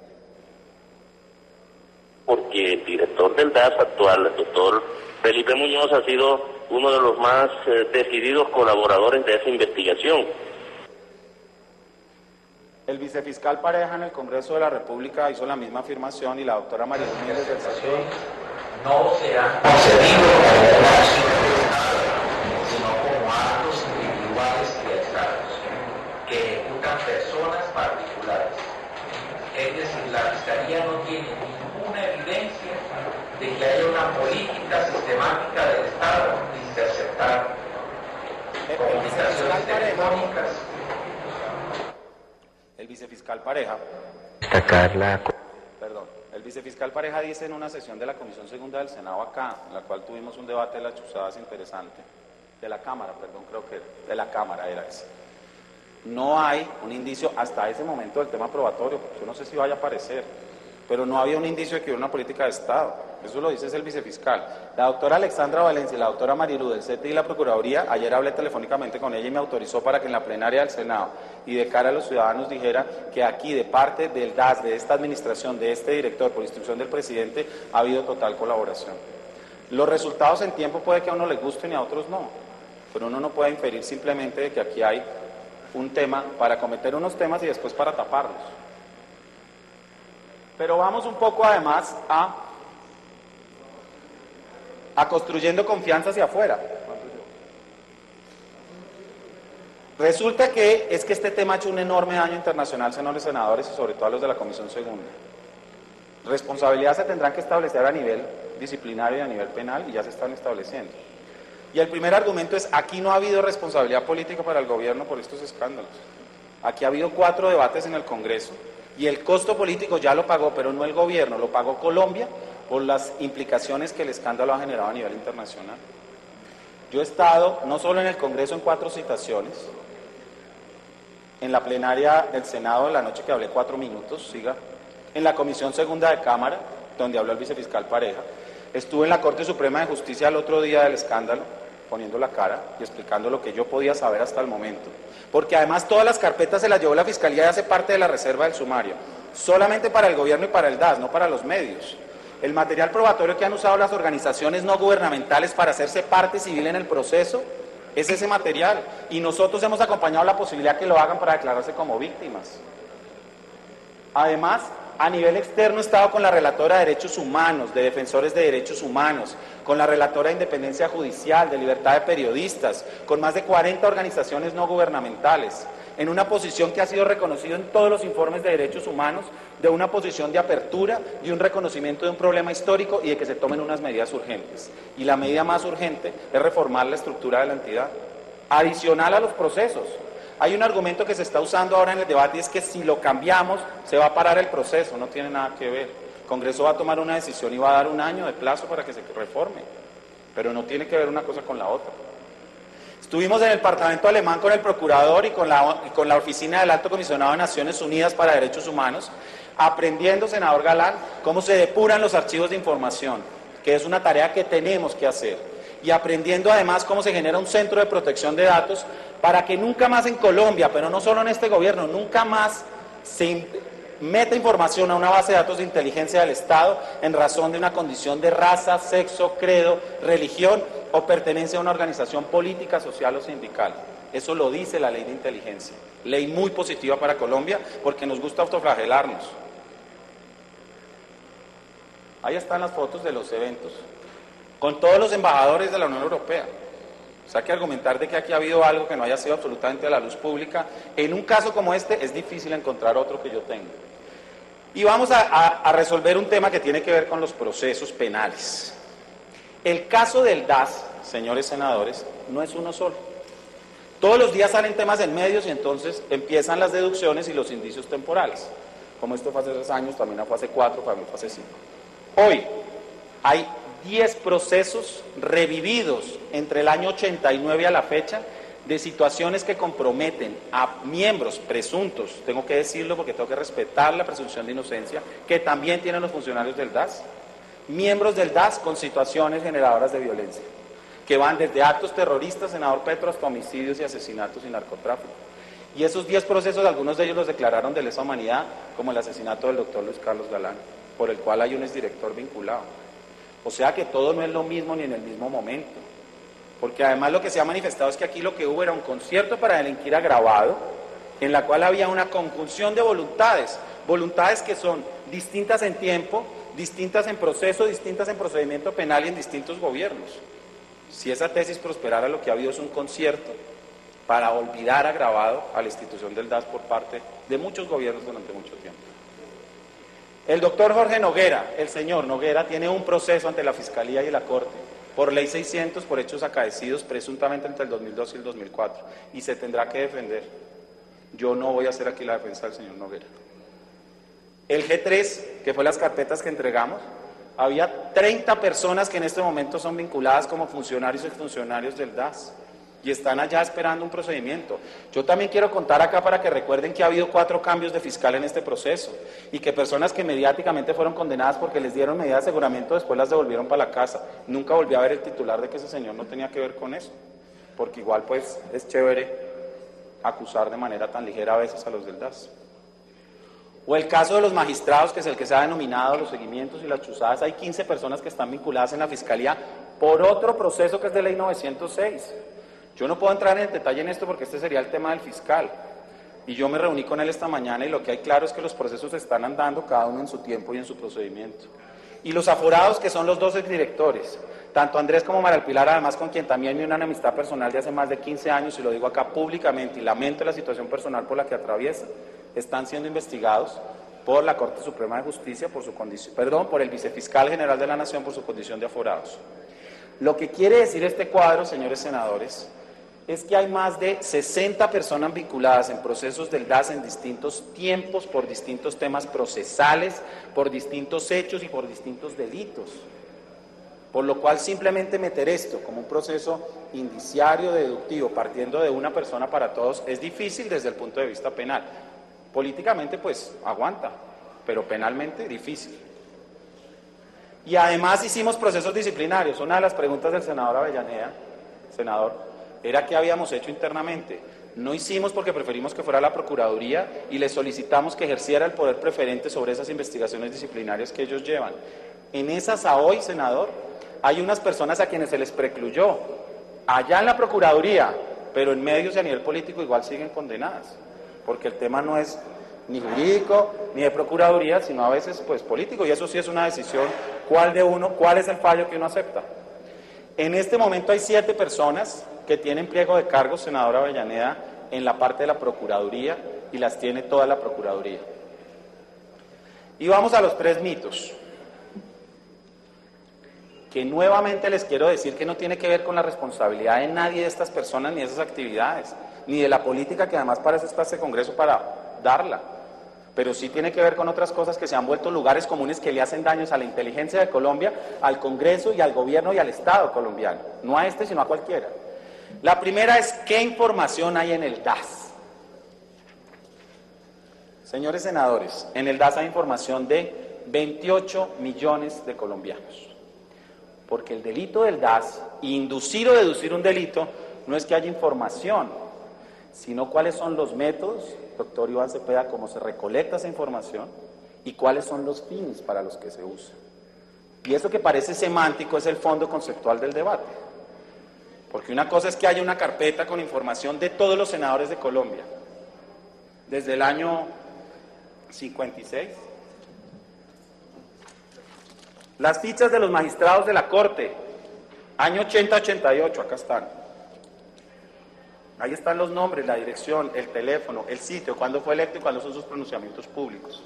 Porque el director del D A S actual, el doctor Felipe Muñoz, ha sido uno de los más eh, decididos colaboradores de esa investigación. El vicefiscal Pareja en el Congreso de la República hizo la misma afirmación y la doctora María Núñez del Sacón no serán concebidos como una acción del Estado, sino como actos individuales y aislados que ejecutan personas particulares. Es decir, la Fiscalía no tiene ninguna evidencia de que haya una política sistemática del Estado de interceptar comunicaciones telefónicas. El vicefiscal Pareja, Destacar la... perdón, el vicefiscal Pareja dice en una sesión de la Comisión Segunda del Senado acá, en la cual tuvimos un debate de las chuzadas interesante, de la Cámara, perdón, creo que de la Cámara era ese. No hay un indicio hasta ese momento del tema probatorio, porque yo no sé si vaya a aparecer, pero no había un indicio de que hubiera una política de Estado. Eso lo dice el vicefiscal. La doctora Alexandra Valencia y la doctora Marilu del C T I y la Procuraduría, ayer hablé telefónicamente con ella y me autorizó para que en la plenaria del Senado y de cara a los ciudadanos dijera que aquí de parte del D A S, de esta administración, de este director, por instrucción del presidente, ha habido total colaboración. Los resultados en tiempo puede que a uno les gusten y a otros no, pero uno no puede inferir simplemente de que aquí hay un tema para cometer unos temas y después para taparlos. Pero vamos un poco además a, a construyendo confianza hacia afuera. Resulta que es que este tema ha hecho un enorme daño internacional, señores senadores, y sobre todo a los de la Comisión Segunda. Responsabilidades se tendrán que establecer a nivel disciplinario y a nivel penal, y ya se están estableciendo. Y el primer argumento es, aquí no ha habido responsabilidad política para el gobierno por estos escándalos. Aquí ha habido cuatro debates en el Congreso, y el costo político ya lo pagó, pero no el gobierno, lo pagó Colombia por las implicaciones que el escándalo ha generado a nivel internacional. Yo he estado, no solo en el Congreso, en cuatro citaciones, en la plenaria del Senado, en la noche que hablé cuatro minutos, siga, en la Comisión Segunda de Cámara, donde habló el vicefiscal Pareja, estuve en la Corte Suprema de Justicia el otro día del escándalo, poniendo la cara y explicando lo que yo podía saber hasta el momento, porque además todas las carpetas se las llevó la Fiscalía y hace parte de la reserva del sumario, solamente para el gobierno y para el D A S, no para los medios. El material probatorio que han usado las organizaciones no gubernamentales para hacerse parte civil en el proceso es ese material, y nosotros hemos acompañado la posibilidad que lo hagan para declararse como víctimas. Además, a nivel externo he estado con la relatora de Derechos Humanos, de Defensores de Derechos Humanos, con la relatora de Independencia Judicial, de Libertad de Periodistas, con más de cuarenta organizaciones no gubernamentales, en una posición que ha sido reconocida en todos los informes de derechos humanos, de una posición de apertura y un reconocimiento de un problema histórico y de que se tomen unas medidas urgentes. Y la medida más urgente es reformar la estructura de la entidad, adicional a los procesos. Hay un argumento que se está usando ahora en el debate y es que si lo cambiamos se va a parar el proceso, no tiene nada que ver. El Congreso va a tomar una decisión y va a dar un año de plazo para que se reforme, pero no tiene que ver una cosa con la otra. Estuvimos en el Parlamento alemán con el Procurador y con la, y con la Oficina del Alto Comisionado de Naciones Unidas para Derechos Humanos, aprendiendo, senador Galán, cómo se depuran los archivos de información, que es una tarea que tenemos que hacer, y aprendiendo además cómo se genera un centro de protección de datos para que nunca más en Colombia, pero no solo en este gobierno, nunca más se meta información a una base de datos de inteligencia del Estado en razón de una condición de raza, sexo, credo, religión o pertenencia a una organización política, social o sindical. Eso lo dice la ley de inteligencia. Ley muy positiva para Colombia porque nos gusta autoflagelarnos. Ahí están las fotos de los eventos, con todos los embajadores de la Unión Europea. O sea, que argumentar de que aquí ha habido algo que no haya sido absolutamente a la luz pública, en un caso como este es difícil encontrar otro que yo tenga. Y vamos a, a, a resolver un tema que tiene que ver con los procesos penales. El caso del D A S, señores senadores, no es uno solo. Todos los días salen temas en medios y entonces empiezan las deducciones y los indicios temporales. Como esto fue hace tres años, también fue hace cuatro, también fue hace cinco. Hoy hay diez procesos revividos entre el año ochenta y nueve a la fecha de situaciones que comprometen a miembros presuntos, tengo que decirlo porque tengo que respetar la presunción de inocencia, que también tienen los funcionarios del D A S, miembros del D A S con situaciones generadoras de violencia, que van desde actos terroristas, senador Petro, hasta homicidios y asesinatos y narcotráfico. Y esos diez procesos, algunos de ellos los declararon de lesa humanidad, como el asesinato del doctor Luis Carlos Galán, por el cual hay un exdirector vinculado. O sea que todo no es lo mismo ni en el mismo momento, porque además lo que se ha manifestado es que aquí lo que hubo era un concierto para delinquir agravado en la cual había una conjunción de voluntades, voluntades que son distintas en tiempo, distintas en proceso, distintas en procedimiento penal y en distintos gobiernos. Si esa tesis prosperara, lo que ha habido es un concierto para olvidar agravado a la institución del D A S por parte de muchos gobiernos durante mucho tiempo. El doctor Jorge Noguera, el señor Noguera, tiene un proceso ante la Fiscalía y la Corte por ley seiscientos por hechos acaecidos presuntamente entre el dos mil dos y el dos mil cuatro y se tendrá que defender. Yo no voy a hacer aquí la defensa del señor Noguera. El G tres, que fue las carpetas que entregamos, había treinta personas que en este momento son vinculadas como funcionarios y funcionarios del D A S y están allá esperando un procedimiento. Yo también quiero contar acá para que recuerden que ha habido cuatro cambios de fiscal en este proceso y que personas que mediáticamente fueron condenadas porque les dieron medida de aseguramiento después las devolvieron para la casa. Nunca volví a ver el titular de que ese señor no tenía que ver con eso, porque igual pues es chévere acusar de manera tan ligera a veces a los del D A S. O el caso de los magistrados, que es el que se ha denominado los seguimientos y las chuzadas. Hay quince personas que están vinculadas en la Fiscalía por otro proceso que es de ley novecientos seis. Yo no puedo entrar en detalle en esto porque este sería el tema del fiscal. Y yo me reuní con él esta mañana y lo que hay claro es que los procesos están andando cada uno en su tiempo y en su procedimiento. Y los aforados, que son los dos exdirectores, tanto Andrés como María Pilar, además con quien también hay una enemistad personal de hace más de quince años, y lo digo acá públicamente, y lamento la situación personal por la que atraviesan, están siendo investigados por la Corte Suprema de Justicia, por su condición, perdón, por el Vicefiscal General de la Nación por su condición de aforados. Lo que quiere decir este cuadro, señores senadores, es que hay más de sesenta personas vinculadas en procesos del D A S en distintos tiempos, por distintos temas procesales, por distintos hechos y por distintos delitos. Por lo cual simplemente meter esto como un proceso indiciario deductivo, partiendo de una persona para todos, es difícil desde el punto de vista penal. Políticamente pues aguanta, pero penalmente difícil. Y además hicimos procesos disciplinarios. Una de las preguntas del senador Avellaneda, senador, era qué habíamos hecho internamente. No hicimos porque preferimos que fuera la Procuraduría y le solicitamos que ejerciera el poder preferente sobre esas investigaciones disciplinarias que ellos llevan. En esas a hoy, senador, hay unas personas a quienes se les precluyó, allá en la Procuraduría, pero en medios y a nivel político igual siguen condenadas, porque el tema no es ni jurídico, ni de Procuraduría, sino a veces pues político, y eso sí es una decisión, cuál de uno, cuál es el fallo que uno acepta. En este momento hay siete personas que tienen pliego de cargos, senadora Avellaneda, en la parte de la Procuraduría, y las tiene toda la Procuraduría. Y vamos a los tres mitos, que nuevamente les quiero decir que no tiene que ver con la responsabilidad de nadie de estas personas, ni de esas actividades, ni de la política, que además para eso está este Congreso, para darla, pero sí tiene que ver con otras cosas que se han vuelto lugares comunes que le hacen daños a la inteligencia de Colombia, al Congreso y al gobierno y al Estado colombiano, no a este sino a cualquiera. La primera es, ¿qué información hay en el D A S? Señores senadores, en el D A S hay información de veintiocho millones de colombianos, porque el delito del D A S, inducir o deducir un delito, no es que haya información, sino cuáles son los métodos, doctor Iván Cepeda, cómo se recolecta esa información y cuáles son los fines para los que se usa. Y eso que parece semántico es el fondo conceptual del debate. Porque una cosa es que haya una carpeta con información de todos los senadores de Colombia, desde el año cincuenta y seis. Las fichas de los magistrados de la Corte, año ochenta a ochenta y ocho, acá están. Ahí están los nombres, la dirección, el teléfono, el sitio, cuándo fue electo y cuándo son sus pronunciamientos públicos.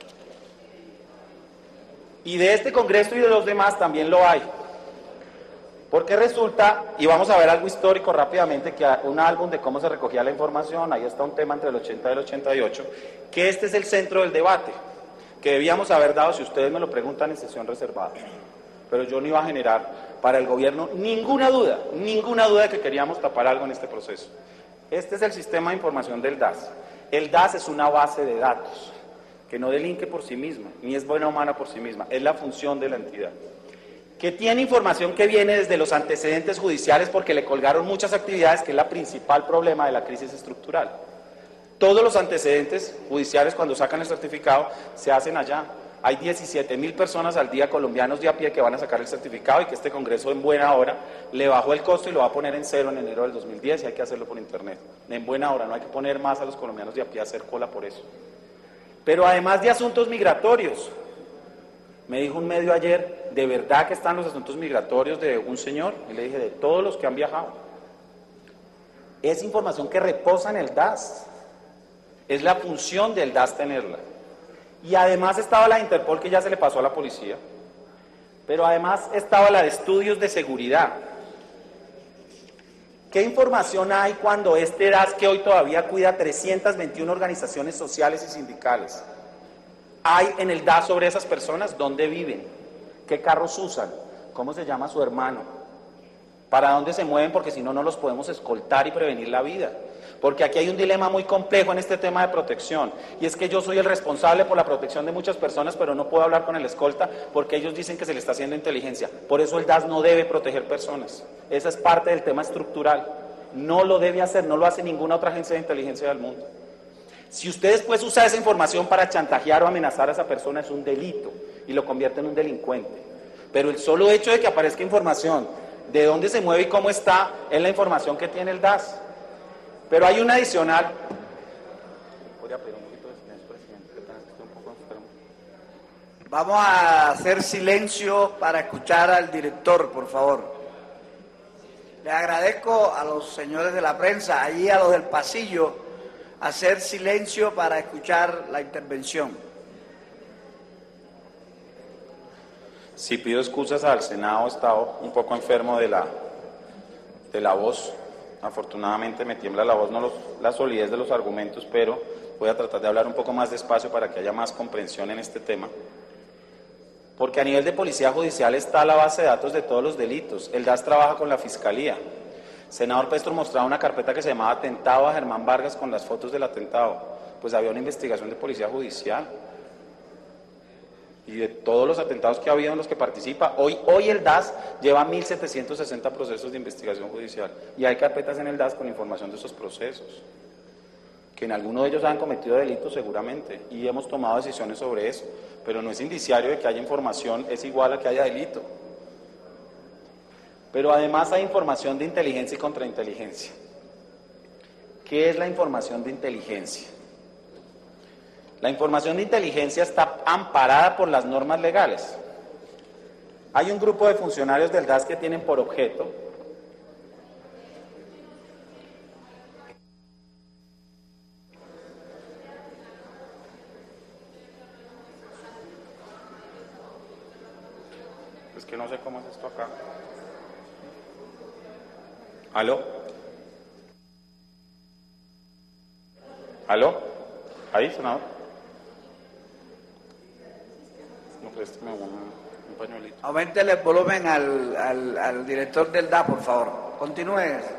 Y de este Congreso y de los demás también lo hay. Porque resulta, y vamos a ver algo histórico rápidamente, que un álbum de cómo se recogía la información, ahí está un tema entre el ochenta y el ochenta y ocho, que este es el centro del debate, que debíamos haber dado, si ustedes me lo preguntan, en sesión reservada. Pero yo no iba a generar para el gobierno ninguna duda, ninguna duda de que queríamos tapar algo en este proceso. Este es el sistema de información del D A S. El D A S es una base de datos que no delinque por sí misma, ni es buena humana por sí misma, es la función de la entidad. Que tiene información que viene desde los antecedentes judiciales porque le colgaron muchas actividades, que es el principal problema de la crisis estructural. Todos los antecedentes judiciales, cuando sacan el certificado, se hacen allá. hay diecisiete mil personas al día, colombianos de a pie, que van a sacar el certificado y que este Congreso en buena hora le bajó el costo y lo va a poner en cero en enero del dos mil diez y hay que hacerlo por internet. En buena hora, no hay que poner más a los colombianos de a pie a hacer cola por eso. Pero además de asuntos migratorios, me dijo un medio ayer, ¿de verdad que están los asuntos migratorios de un señor? Y le dije, de todos los que han viajado. Es información que reposa en el D A S. Es la función del D A S tenerla. Y además estaba la de Interpol, que ya se le pasó a la policía. Pero además estaba la de estudios de seguridad. ¿Qué información hay cuando este D A S, que hoy todavía cuida trescientas veintiuna organizaciones sociales y sindicales, hay en el D A S sobre esas personas? ¿Dónde viven? ¿Qué carros usan? ¿Cómo se llama su hermano? ¿Para dónde se mueven? Porque si no, no los podemos escoltar y prevenir la vida. Porque aquí hay un dilema muy complejo en este tema de protección, y es que yo soy el responsable por la protección de muchas personas, pero no puedo hablar con el escolta porque ellos dicen que se le está haciendo inteligencia. Por eso el D A S no debe proteger personas. Esa es parte del tema estructural. No lo debe hacer, no lo hace ninguna otra agencia de inteligencia del mundo. Si usted después usa esa información para chantajear o amenazar a esa persona, es un delito y lo convierte en un delincuente. Pero el solo hecho de que aparezca información de dónde se mueve y cómo está, es la información que tiene el D A S. Pero hay una adicional. ¿Podría pedir un poquito de silencio, presidente? Que estoy un poco enfermo. Vamos a hacer silencio para escuchar al director, por favor. Le agradezco a los señores de la prensa, allí a los del pasillo, hacer silencio para escuchar la intervención. Sí, pido excusas al Senado, he estado un poco enfermo de la, de la voz. Afortunadamente me tiembla la voz, no los, la solidez de los argumentos, pero voy a tratar de hablar un poco más despacio para que haya más comprensión en este tema. Porque a nivel de policía judicial está la base de datos de todos los delitos. El D A S trabaja con la Fiscalía. Senador Pestro mostraba una carpeta que se llamaba Atentado a Germán Vargas con las fotos del atentado. Pues había una investigación de policía judicial. Y de todos los atentados que ha habido en los que participa, hoy, hoy el D A S lleva mil setecientos sesenta procesos de investigación judicial y hay carpetas en el D A S con información de esos procesos, que en alguno de ellos han cometido delitos seguramente y hemos tomado decisiones sobre eso, pero no es indiciario de que haya información, es igual a que haya delito. Pero además hay información de inteligencia y contrainteligencia. ¿Qué es la información de inteligencia? La información de inteligencia está amparada por las normas legales. Hay un grupo de funcionarios del D A S que tienen por objeto es que no sé cómo es esto acá. ¿Aló? ¿Aló? ¿Ahí, senador? Préstame un, un pañuelito. Auméntele el volumen al, al, al director del D A S, por favor. Continúe.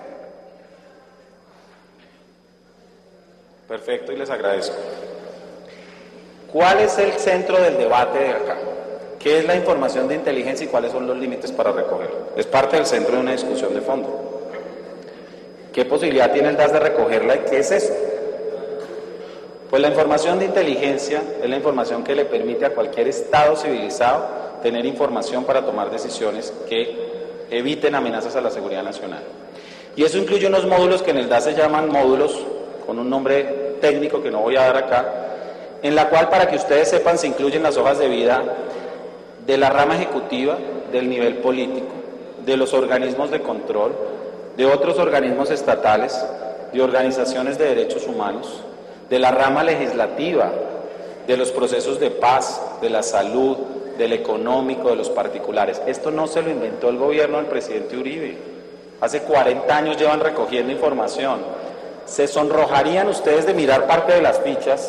Perfecto, y les agradezco. ¿Cuál es el centro del debate de acá? ¿Qué es la información de inteligencia y cuáles son los límites para recogerla? Es parte del centro de una discusión de fondo. ¿Qué posibilidad tiene el D A S de recogerla y qué es eso? Pues la información de inteligencia es la información que le permite a cualquier Estado civilizado tener información para tomar decisiones que eviten amenazas a la seguridad nacional. Y eso incluye unos módulos que en el D A S se llaman módulos, con un nombre técnico que no voy a dar acá, en la cual, para que ustedes sepan, se incluyen las hojas de vida de la rama ejecutiva, del nivel político, de los organismos de control, de otros organismos estatales, de organizaciones de derechos humanos, de la rama legislativa, de los procesos de paz, de la salud, del económico, de los particulares. Esto no se lo inventó el gobierno del presidente Uribe. Hace cuarenta años llevan recogiendo información. ¿Se sonrojarían ustedes de mirar parte de las fichas?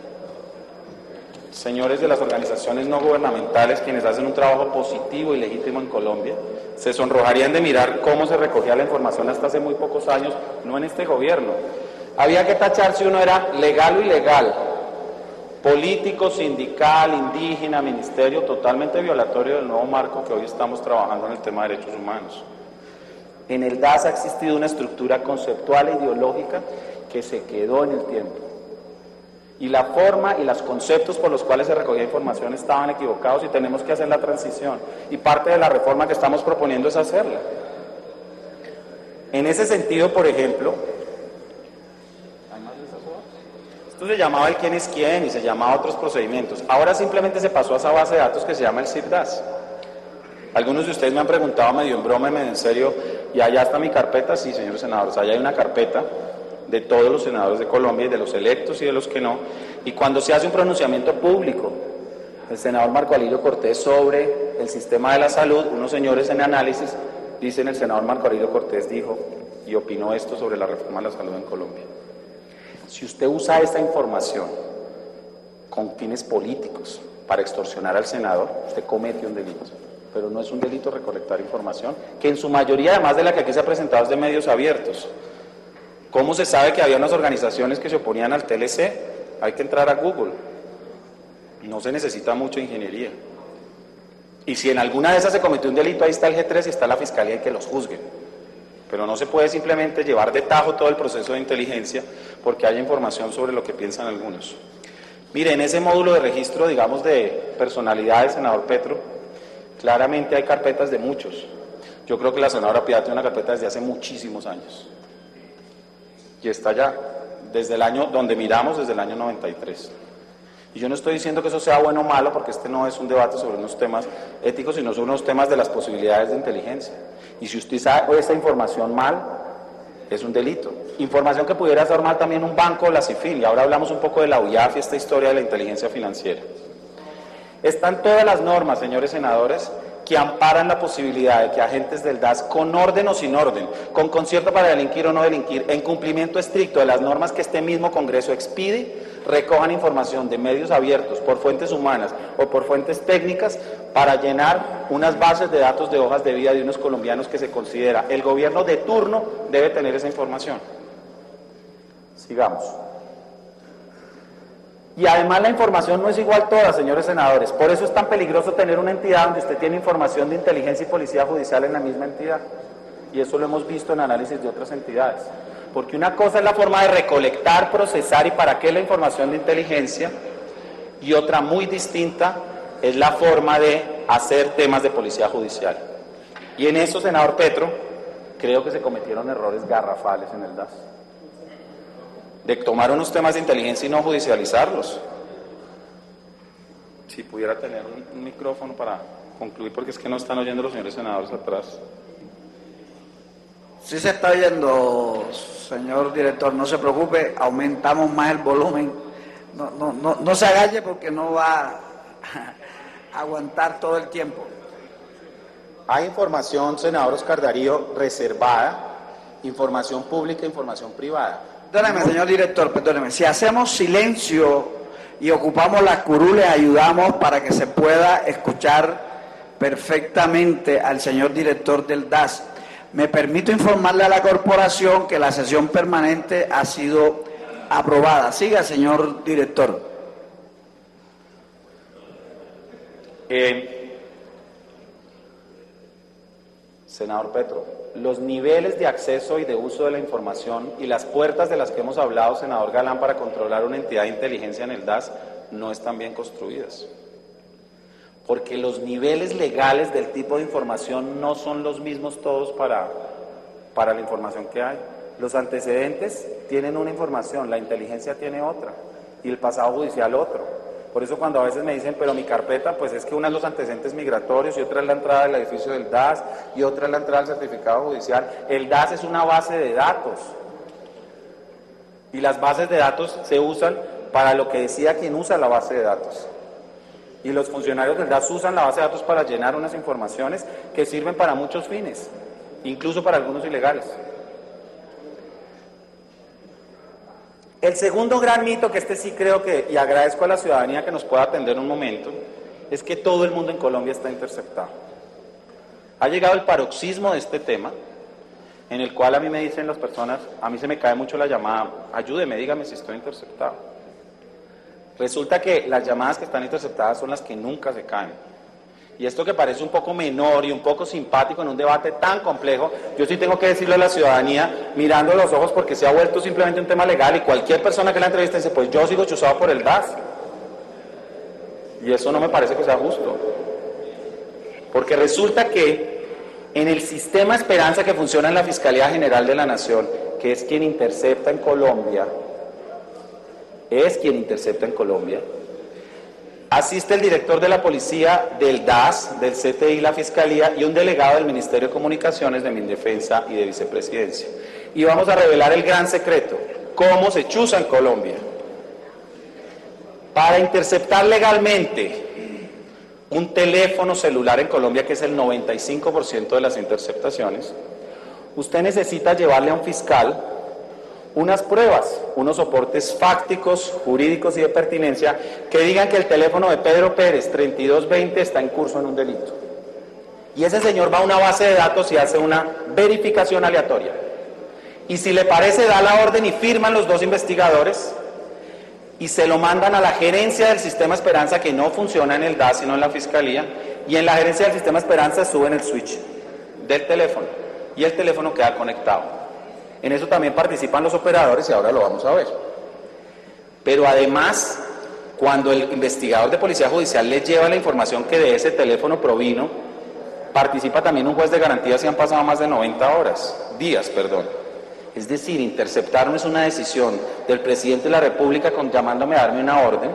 Señores de las organizaciones no gubernamentales, quienes hacen un trabajo positivo y legítimo en Colombia, se sonrojarían de mirar cómo se recogía la información hasta hace muy pocos años, no en este gobierno. Había que tachar si uno era legal o ilegal, político, sindical, indígena, ministerio, totalmente violatorio del nuevo marco que hoy estamos trabajando en el tema de derechos humanos. En el D A S ha existido una estructura conceptual e ideológica que se quedó en el tiempo. Y la forma y los conceptos por los cuales se recogía información estaban equivocados y tenemos que hacer la transición. Y parte de la reforma que estamos proponiendo es hacerla. En ese sentido, por ejemplo, esto se llamaba el quién es quién y se llamaba otros procedimientos. Ahora simplemente se pasó a esa base de datos que se llama el C I R D A S. Algunos de ustedes me han preguntado medio en broma y medio en serio, ¿y allá está mi carpeta? Sí, señores senadores, allá hay una carpeta de todos los senadores de Colombia y de los electos y de los que no. Y cuando se hace un pronunciamiento público, el senador Marco Alirio Cortés sobre el sistema de la salud, unos señores en análisis dicen el senador Marco Alirio Cortés dijo y opinó esto sobre la reforma de la salud en Colombia. Si usted usa esta información con fines políticos para extorsionar al senador, usted comete un delito. Pero no es un delito recolectar información, que en su mayoría, además de la que aquí se ha presentado, es de medios abiertos. ¿Cómo se sabe que había unas organizaciones que se oponían al T L C? Hay que entrar a Google. No se necesita mucha ingeniería. Y si en alguna de esas se cometió un delito, ahí está el G tres y está la Fiscalía y que los juzguen. Pero no se puede simplemente llevar de tajo todo el proceso de inteligencia porque haya información sobre lo que piensan algunos. Mire, en ese módulo de registro, digamos, de personalidades, senador Petro, claramente hay carpetas de muchos. Yo creo que la senadora Piedad tiene una carpeta desde hace muchísimos años. Y está ya, desde el año, donde miramos, desde el año noventa y tres. Y yo no estoy diciendo que eso sea bueno o malo, porque este no es un debate sobre unos temas éticos, sino sobre unos temas de las posibilidades de inteligencia. Y si usted sabe esta información mal, es un delito. Información que pudiera ser mal también un banco o la CIFIN. Y ahora hablamos un poco de la U Y A F y esta historia de la inteligencia financiera. Están todas las normas, señores senadores, que amparan la posibilidad de que agentes del D A S, con orden o sin orden, con concierto para delinquir o no delinquir, en cumplimiento estricto de las normas que este mismo Congreso expide, recojan información de medios abiertos, por fuentes humanas o por fuentes técnicas, para llenar unas bases de datos de hojas de vida de unos colombianos que se considera el gobierno de turno debe tener esa información. Sigamos. Y además la información no es igual toda, señores senadores. Por eso es tan peligroso tener una entidad donde usted tiene información de inteligencia y policía judicial en la misma entidad. Y eso lo hemos visto en análisis de otras entidades. Porque una cosa es la forma de recolectar, procesar y para qué la información de inteligencia, y otra muy distinta es la forma de hacer temas de policía judicial. Y en eso, senador Petro, creo que se cometieron errores garrafales en el D A S. De tomar unos temas de inteligencia y no judicializarlos. Si pudiera tener un, un micrófono para concluir, porque es que no están oyendo los señores senadores atrás. Sí se está oyendo, señor director, no se preocupe, aumentamos más el volumen. No, no, no, no se agache porque no va a aguantar todo el tiempo. Hay información, senador Oscar Darío, reservada, información pública, información privada. Perdóneme, señor director, perdóneme. Si hacemos silencio y ocupamos las curules, ayudamos para que se pueda escuchar perfectamente al señor director del D A S. Me permito informarle a la corporación que la sesión permanente ha sido aprobada. Siga, señor director. Eh, senador Petro, los niveles de acceso y de uso de la información y las puertas de las que hemos hablado, senador Galán, para controlar una entidad de inteligencia en el D A S no están bien construidas. Porque los niveles legales del tipo de información no son los mismos todos para, para la información que hay. Los antecedentes tienen una información, la inteligencia tiene otra y el pasado judicial otro. Por eso cuando a veces me dicen, pero mi carpeta, pues es que una es los antecedentes migratorios y otra es la entrada del edificio del D A S y otra es la entrada del certificado judicial. El D A S es una base de datos y las bases de datos se usan para lo que decía quien usa la base de datos. Y los funcionarios del D A S usan la base de datos para llenar unas informaciones que sirven para muchos fines, incluso para algunos ilegales. El segundo gran mito, que este sí creo que, y agradezco a la ciudadanía que nos pueda atender un momento, es que todo el mundo en Colombia está interceptado. Ha llegado el paroxismo de este tema, en el cual a mí me dicen las personas, a mí se me cae mucho la llamada, ayúdeme, dígame si estoy interceptado. Resulta que las llamadas que están interceptadas son las que nunca se caen. Y esto que parece un poco menor y un poco simpático en un debate tan complejo, yo sí tengo que decirle a la ciudadanía, mirando a los ojos, porque se ha vuelto simplemente un tema legal y cualquier persona que la entrevista dice, pues yo sigo chuzado por el D A S. Y eso no me parece que sea justo. Porque resulta que en el sistema Esperanza que funciona en la Fiscalía General de la Nación, que es quien intercepta en Colombia, es quien intercepta en Colombia, asiste el director de la policía del D A S, del C T I, la Fiscalía, y un delegado del Ministerio de Comunicaciones, de Mindefensa y de Vicepresidencia. Y vamos a revelar el gran secreto, cómo se chuza en Colombia. Para interceptar legalmente un teléfono celular en Colombia, que es el noventa y cinco por ciento de las interceptaciones, usted necesita llevarle a un fiscal unas pruebas, unos soportes fácticos, jurídicos y de pertinencia que digan que el teléfono de Pedro Pérez treinta y dos veinte está en curso en un delito. Y ese señor va a una base de datos y hace una verificación aleatoria. Y si le parece, da la orden y firman los dos investigadores y se lo mandan a la gerencia del Sistema Esperanza, que no funciona en el D A S sino en la Fiscalía, y en la gerencia del Sistema Esperanza suben el switch del teléfono y el teléfono queda conectado. En eso también participan los operadores y ahora lo vamos a ver. Pero además, cuando el investigador de Policía Judicial les lleva la información que de ese teléfono provino, participa también un juez de garantía si han pasado más de noventa horas, días, perdón. Es decir, interceptar no es una decisión del presidente de la República con, llamándome a darme una orden,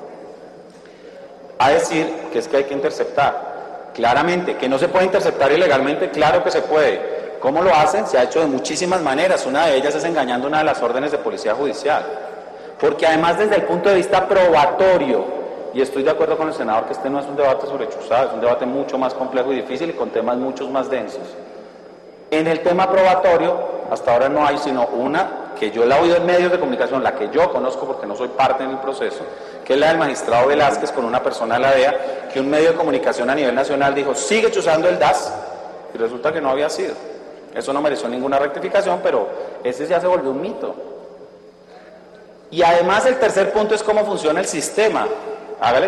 a decir que es que hay que interceptar. Claramente, que no se puede interceptar ilegalmente, claro que se puede. ¿Cómo lo hacen? Se ha hecho de muchísimas maneras. Una de ellas es engañando una de las órdenes de policía judicial. Porque además, desde el punto de vista probatorio, y estoy de acuerdo con el senador que este no es un debate sobre chuzadas, es un debate mucho más complejo y difícil y con temas muchos más densos. En el tema probatorio, hasta ahora no hay sino una, que yo la he oído en medios de comunicación, la que yo conozco porque no soy parte en el proceso, que es la del magistrado Velázquez con una persona de la D E A, que un medio de comunicación a nivel nacional dijo, sigue chuzando el D A S, y resulta que no había sido. Eso no mereció ninguna rectificación, pero ese ya se volvió un mito. Y además el tercer punto es cómo funciona el sistema. Hágale.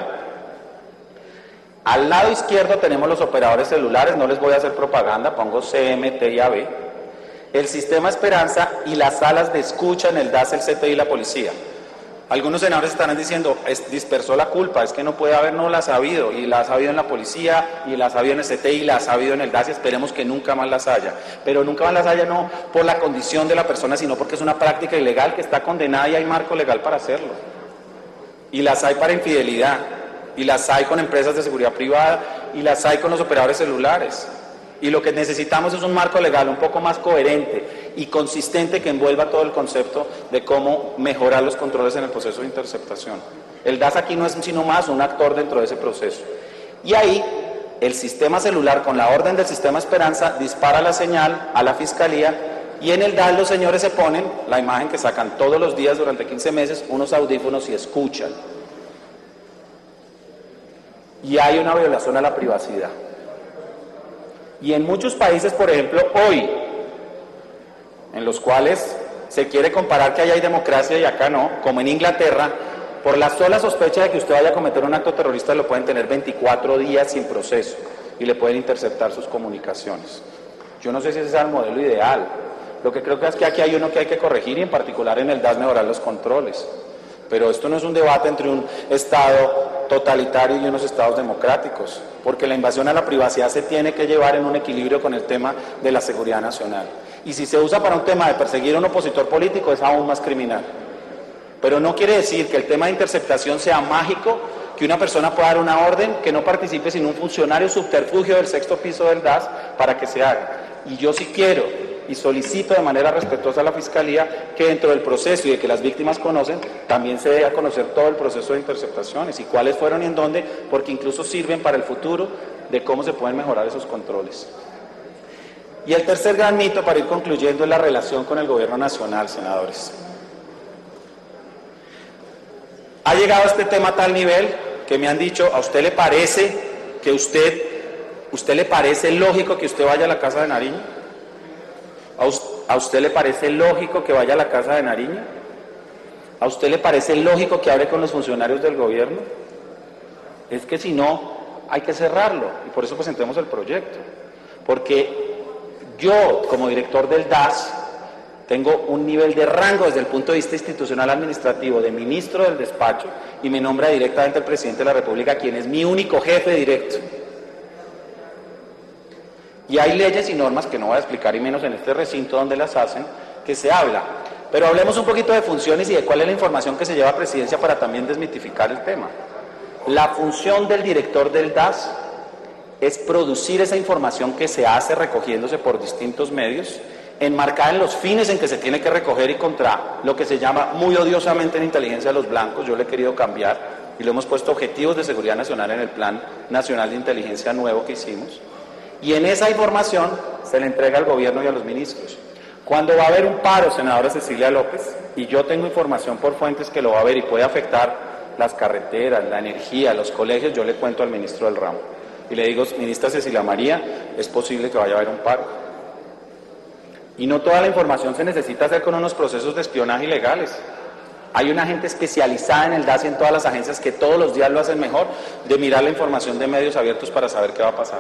Al lado izquierdo tenemos los operadores celulares, no les voy a hacer propaganda, pongo C M, T y A B. El sistema Esperanza y las salas de escucha en el D A S, el C T I y la policía. Algunos senadores estarán diciendo, es, dispersó la culpa, es que no puede haber, no la ha sabido, y la ha sabido en la policía, y la ha sabido en el C T I, y la ha sabido en el D A S, y esperemos que nunca más las haya. Pero nunca más las haya no por la condición de la persona, sino porque es una práctica ilegal que está condenada y hay marco legal para hacerlo. Y las hay para infidelidad, y las hay con empresas de seguridad privada, y las hay con los operadores celulares. Y lo que necesitamos es un marco legal un poco más coherente y consistente que envuelva todo el concepto de cómo mejorar los controles en el proceso de interceptación. El D A S aquí no es sino más un actor dentro de ese proceso. Y ahí el sistema celular con la orden del sistema Esperanza dispara la señal a la Fiscalía y en el D A S los señores se ponen la imagen que sacan todos los días durante quince meses, unos audífonos y escuchan. Y hay una violación a la privacidad. Y en muchos países, por ejemplo, hoy, en los cuales se quiere comparar que allá hay democracia y acá no, como en Inglaterra, por la sola sospecha de que usted vaya a cometer un acto terrorista lo pueden tener veinticuatro días sin proceso y le pueden interceptar sus comunicaciones. Yo no sé si ese sea el modelo ideal. Lo que creo que es que aquí hay uno que hay que corregir y en particular en el D A S mejorar los controles. Pero esto no es un debate entre un Estado totalitario y unos Estados democráticos, porque la invasión a la privacidad se tiene que llevar en un equilibrio con el tema de la seguridad nacional. Y si se usa para un tema de perseguir a un opositor político es aún más criminal. Pero no quiere decir que el tema de interceptación sea mágico, que una persona pueda dar una orden que no participe sin un funcionario subterfugio del sexto piso del D A S para que se haga. Y yo sí quiero y solicito de manera respetuosa a la Fiscalía que dentro del proceso y de que las víctimas conocen, también se dé a conocer todo el proceso de interceptaciones y cuáles fueron y en dónde, porque incluso sirven para el futuro de cómo se pueden mejorar esos controles. Y el tercer gran mito, para ir concluyendo, es la relación con el gobierno nacional, senadores. Ha llegado este tema a tal nivel que me han dicho, ¿a usted le parece que usted, usted le parece lógico que usted vaya a la Casa de Nariño? ¿A usted le parece lógico que vaya a la Casa de Nariño? ¿A usted le parece lógico que hable con los funcionarios del gobierno? Es que si no, hay que cerrarlo, y por eso presentemos el proyecto. Porque yo, como director del D A S, tengo un nivel de rango desde el punto de vista institucional administrativo de ministro del despacho y me nombra directamente el presidente de la República, quien es mi único jefe directo. Y hay leyes y normas que no voy a explicar, y menos en este recinto donde las hacen, que se habla. Pero hablemos un poquito de funciones y de cuál es la información que se lleva a presidencia para también desmitificar el tema. La función del director del D A S es producir esa información que se hace recogiéndose por distintos medios, enmarcada en los fines en que se tiene que recoger y contra lo que se llama muy odiosamente en inteligencia los blancos. Yo le he querido cambiar y le hemos puesto objetivos de seguridad nacional en el Plan Nacional de Inteligencia nuevo que hicimos. Y en esa información se le entrega al gobierno y a los ministros. Cuando va a haber un paro, senadora Cecilia López, y yo tengo información por fuentes que lo va a haber y puede afectar las carreteras, la energía, los colegios, yo le cuento al ministro del ramo. Y le digo, ministra Cecilia María, es posible que vaya a haber un paro. Y no toda la información se necesita hacer con unos procesos de espionaje ilegales. Hay una gente especializada en el D A S y en todas las agencias que todos los días lo hacen mejor, de mirar la información de medios abiertos para saber qué va a pasar.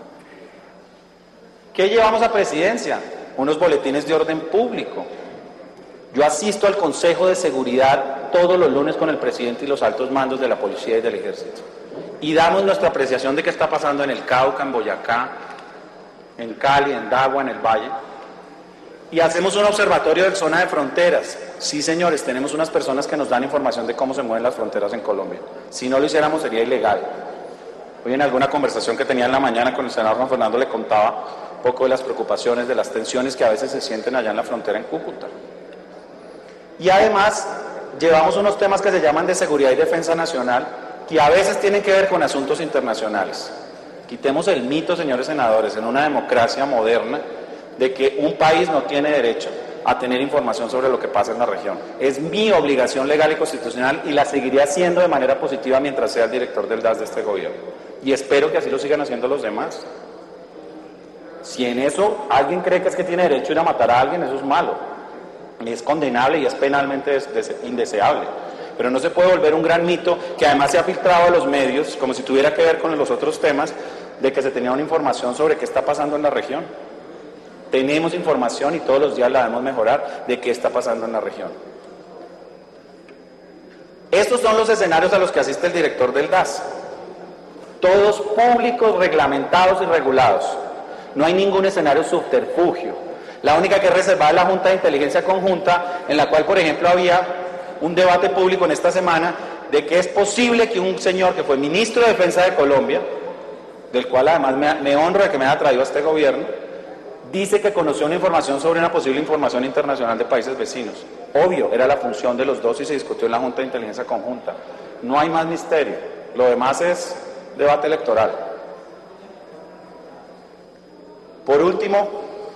¿Qué llevamos a presidencia? Unos boletines de orden público. Yo asisto al Consejo de Seguridad todos los lunes con el presidente y los altos mandos de la policía y del ejército. Y damos nuestra apreciación de qué está pasando en el Cauca, en Boyacá, en Cali, en Dagua, en el Valle. Y hacemos un observatorio de zona de fronteras. Sí, señores, tenemos unas personas que nos dan información de cómo se mueven las fronteras en Colombia. Si no lo hiciéramos sería ilegal. Hoy en alguna conversación que tenía en la mañana con el senador Juan Fernando le contaba un poco de las preocupaciones, de las tensiones que a veces se sienten allá en la frontera en Cúcuta. Y además llevamos unos temas que se llaman de seguridad y defensa nacional, que a veces tienen que ver con asuntos internacionales. Quitemos el mito, señores senadores, en una democracia moderna, de que un país no tiene derecho a tener información sobre lo que pasa en la región. Es mi obligación legal y constitucional y la seguiré haciendo de manera positiva mientras sea el director del D A S de este gobierno. Y espero que así lo sigan haciendo los demás. Si en eso alguien cree que es que tiene derecho a ir a matar a alguien, eso es malo. Es condenable y es penalmente indeseable. Pero no se puede volver un gran mito que además se ha filtrado a los medios, como si tuviera que ver con los otros temas, de que se tenía una información sobre qué está pasando en la región. Tenemos información y todos los días la debemos mejorar de qué está pasando en la región. Estos son los escenarios a los que asiste el director del D A S. Todos públicos, reglamentados y regulados. No hay ningún escenario subterfugio. La única que es reservada es la Junta de Inteligencia Conjunta, en la cual, por ejemplo, había un debate público en esta semana de que es posible que un señor que fue ministro de Defensa de Colombia, del cual además me, me honro de que me haya traído a este gobierno, dice que conoció una información sobre una posible información internacional de países vecinos. Obvio, era la función de los dos y se discutió en la Junta de Inteligencia Conjunta. No hay más misterio. Lo demás es debate electoral. Por último,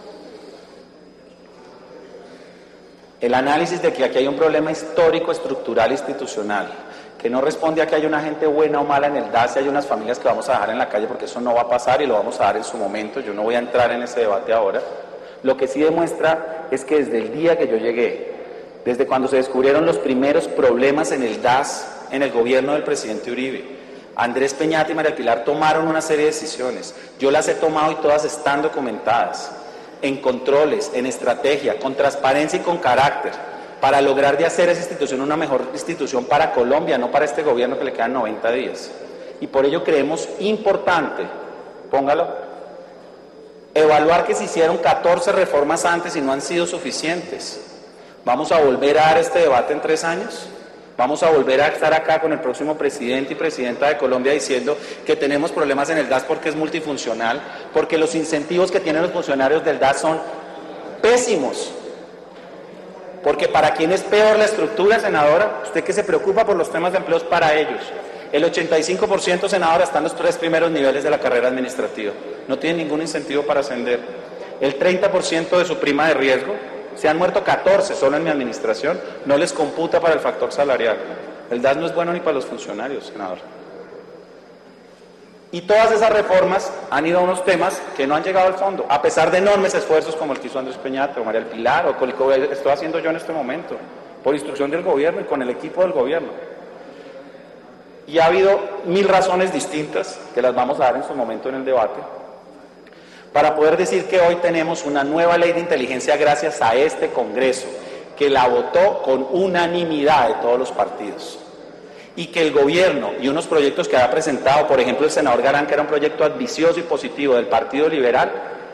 el análisis de que aquí hay un problema histórico, estructural, institucional, que no responde a que haya una gente buena o mala en el D A S y hay unas familias que vamos a dejar en la calle, porque eso no va a pasar y lo vamos a dar en su momento. Yo no voy a entrar en ese debate ahora. Lo que sí demuestra es que desde el día que yo llegué, desde cuando se descubrieron los primeros problemas en el D A S, en el gobierno del presidente Uribe, Andrés Peñate y María Pilar tomaron una serie de decisiones. Yo las he tomado y todas están documentadas, en controles, en estrategia, con transparencia y con carácter, para lograr de hacer esa institución una mejor institución para Colombia, no para este gobierno que le quedan noventa días. Y por ello creemos importante, póngalo, evaluar que se hicieron catorce reformas antes y no han sido suficientes. ¿Vamos a volver a dar este debate en tres años? ¿Vamos a volver a estar acá con el próximo presidente y presidenta de Colombia diciendo que tenemos problemas en el D A S porque es multifuncional, porque los incentivos que tienen los funcionarios del D A S son pésimos? Porque ¿para quién es peor la estructura, senadora? Usted que se preocupa por los temas de empleos, para ellos. El ochenta y cinco por ciento, senadora, está en los tres primeros niveles de la carrera administrativa. No tiene ningún incentivo para ascender. El treinta por ciento de su prima de riesgo, se han muerto catorce solo en mi administración, no les computa para el factor salarial. El D A S no es bueno ni para los funcionarios, senadora. Y todas esas reformas han ido a unos temas que no han llegado al fondo, a pesar de enormes esfuerzos como el que hizo Andrés Peñate o María del Pilar, o con el que estoy haciendo yo en este momento, por instrucción del gobierno y con el equipo del gobierno. Y ha habido mil razones distintas, que las vamos a dar en su momento en el debate, para poder decir que hoy tenemos una nueva ley de inteligencia gracias a este Congreso, que la votó con unanimidad de todos los partidos. Y que el gobierno y unos proyectos que ha presentado, por ejemplo el senador Garán, que era un proyecto ambicioso y positivo del Partido Liberal,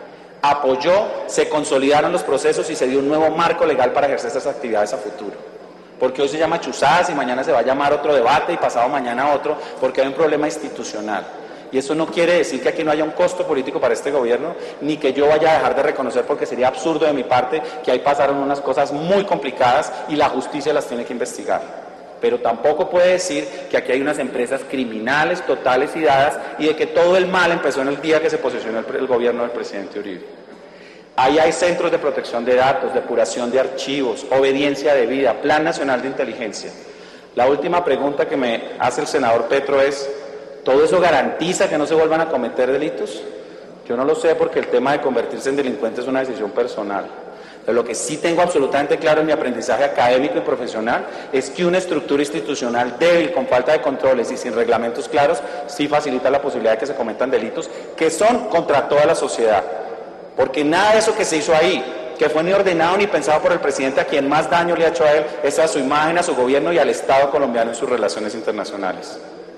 apoyó, se consolidaron los procesos y se dio un nuevo marco legal para ejercer estas actividades a futuro. Porque hoy se llama chuzadas y mañana se va a llamar otro debate y pasado mañana otro, porque hay un problema institucional. Y eso no quiere decir que aquí no haya un costo político para este gobierno, ni que yo vaya a dejar de reconocer, porque sería absurdo de mi parte, que ahí pasaron unas cosas muy complicadas y la justicia las tiene que investigar. Pero tampoco puede decir que aquí hay unas empresas criminales, totales y dadas, y de que todo el mal empezó en el día que se posicionó el, el gobierno del presidente Uribe. Ahí hay centros de protección de datos, depuración de archivos, obediencia debida, Plan Nacional de Inteligencia. La última pregunta que me hace el senador Petro es, ¿todo eso garantiza que no se vuelvan a cometer delitos? Yo no lo sé, porque el tema de convertirse en delincuente es una decisión personal. Pero lo que sí tengo absolutamente claro en mi aprendizaje académico y profesional es que una estructura institucional débil, con falta de controles y sin reglamentos claros, sí facilita la posibilidad de que se cometan delitos que son contra toda la sociedad. Porque nada de eso que se hizo ahí, que fue ni ordenado ni pensado por el presidente, a quien más daño le ha hecho a él, es a su imagen, a su gobierno y al Estado colombiano en sus relaciones internacionales.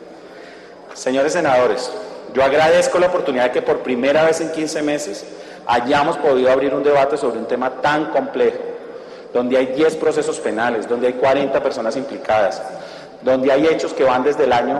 Señores senadores, yo agradezco la oportunidad de que por primera vez en quince meses hayamos podido abrir un debate sobre un tema tan complejo, donde hay diez procesos penales, donde hay cuarenta personas implicadas, donde hay hechos que van desde el año,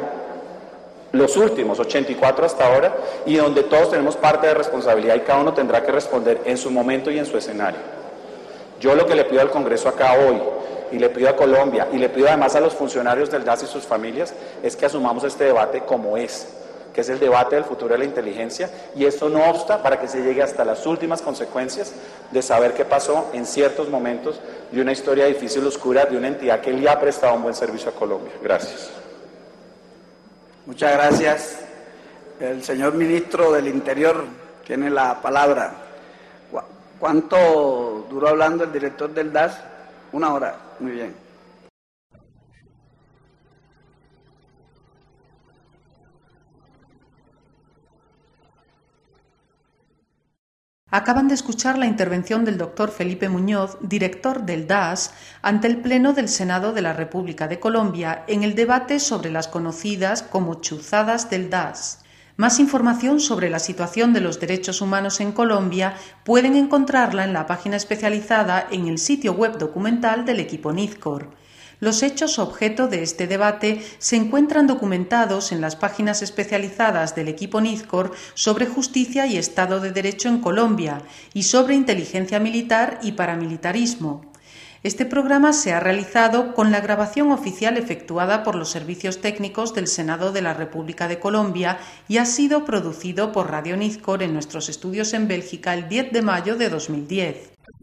los últimos, ochenta y cuatro hasta ahora, y donde todos tenemos parte de responsabilidad y cada uno tendrá que responder en su momento y en su escenario. Yo lo que le pido al Congreso acá hoy, y le pido a Colombia, y le pido además a los funcionarios del D A S y sus familias, es que asumamos este debate como es, que es el debate del futuro de la inteligencia, y esto no obsta para que se llegue hasta las últimas consecuencias de saber qué pasó en ciertos momentos de una historia difícil y oscura de una entidad que le ha prestado un buen servicio a Colombia. Gracias. Muchas gracias. El señor ministro del Interior tiene la palabra. ¿Cuánto duró hablando el director del D A S? Una hora. Muy bien. Acaban de escuchar la intervención del doctor Felipe Muñoz, director del D A S, ante el Pleno del Senado de la República de Colombia en el debate sobre las conocidas como chuzadas del D A S. Más información sobre la situación de los derechos humanos en Colombia pueden encontrarla en la página especializada en el sitio web documental del equipo Nizcor. Los hechos objeto de este debate se encuentran documentados en las páginas especializadas del equipo Nizcor sobre justicia y Estado de Derecho en Colombia y sobre inteligencia militar y paramilitarismo. Este programa se ha realizado con la grabación oficial efectuada por los servicios técnicos del Senado de la República de Colombia y ha sido producido por Radio Nizcor en nuestros estudios en Bélgica el diez de mayo de dos mil diez.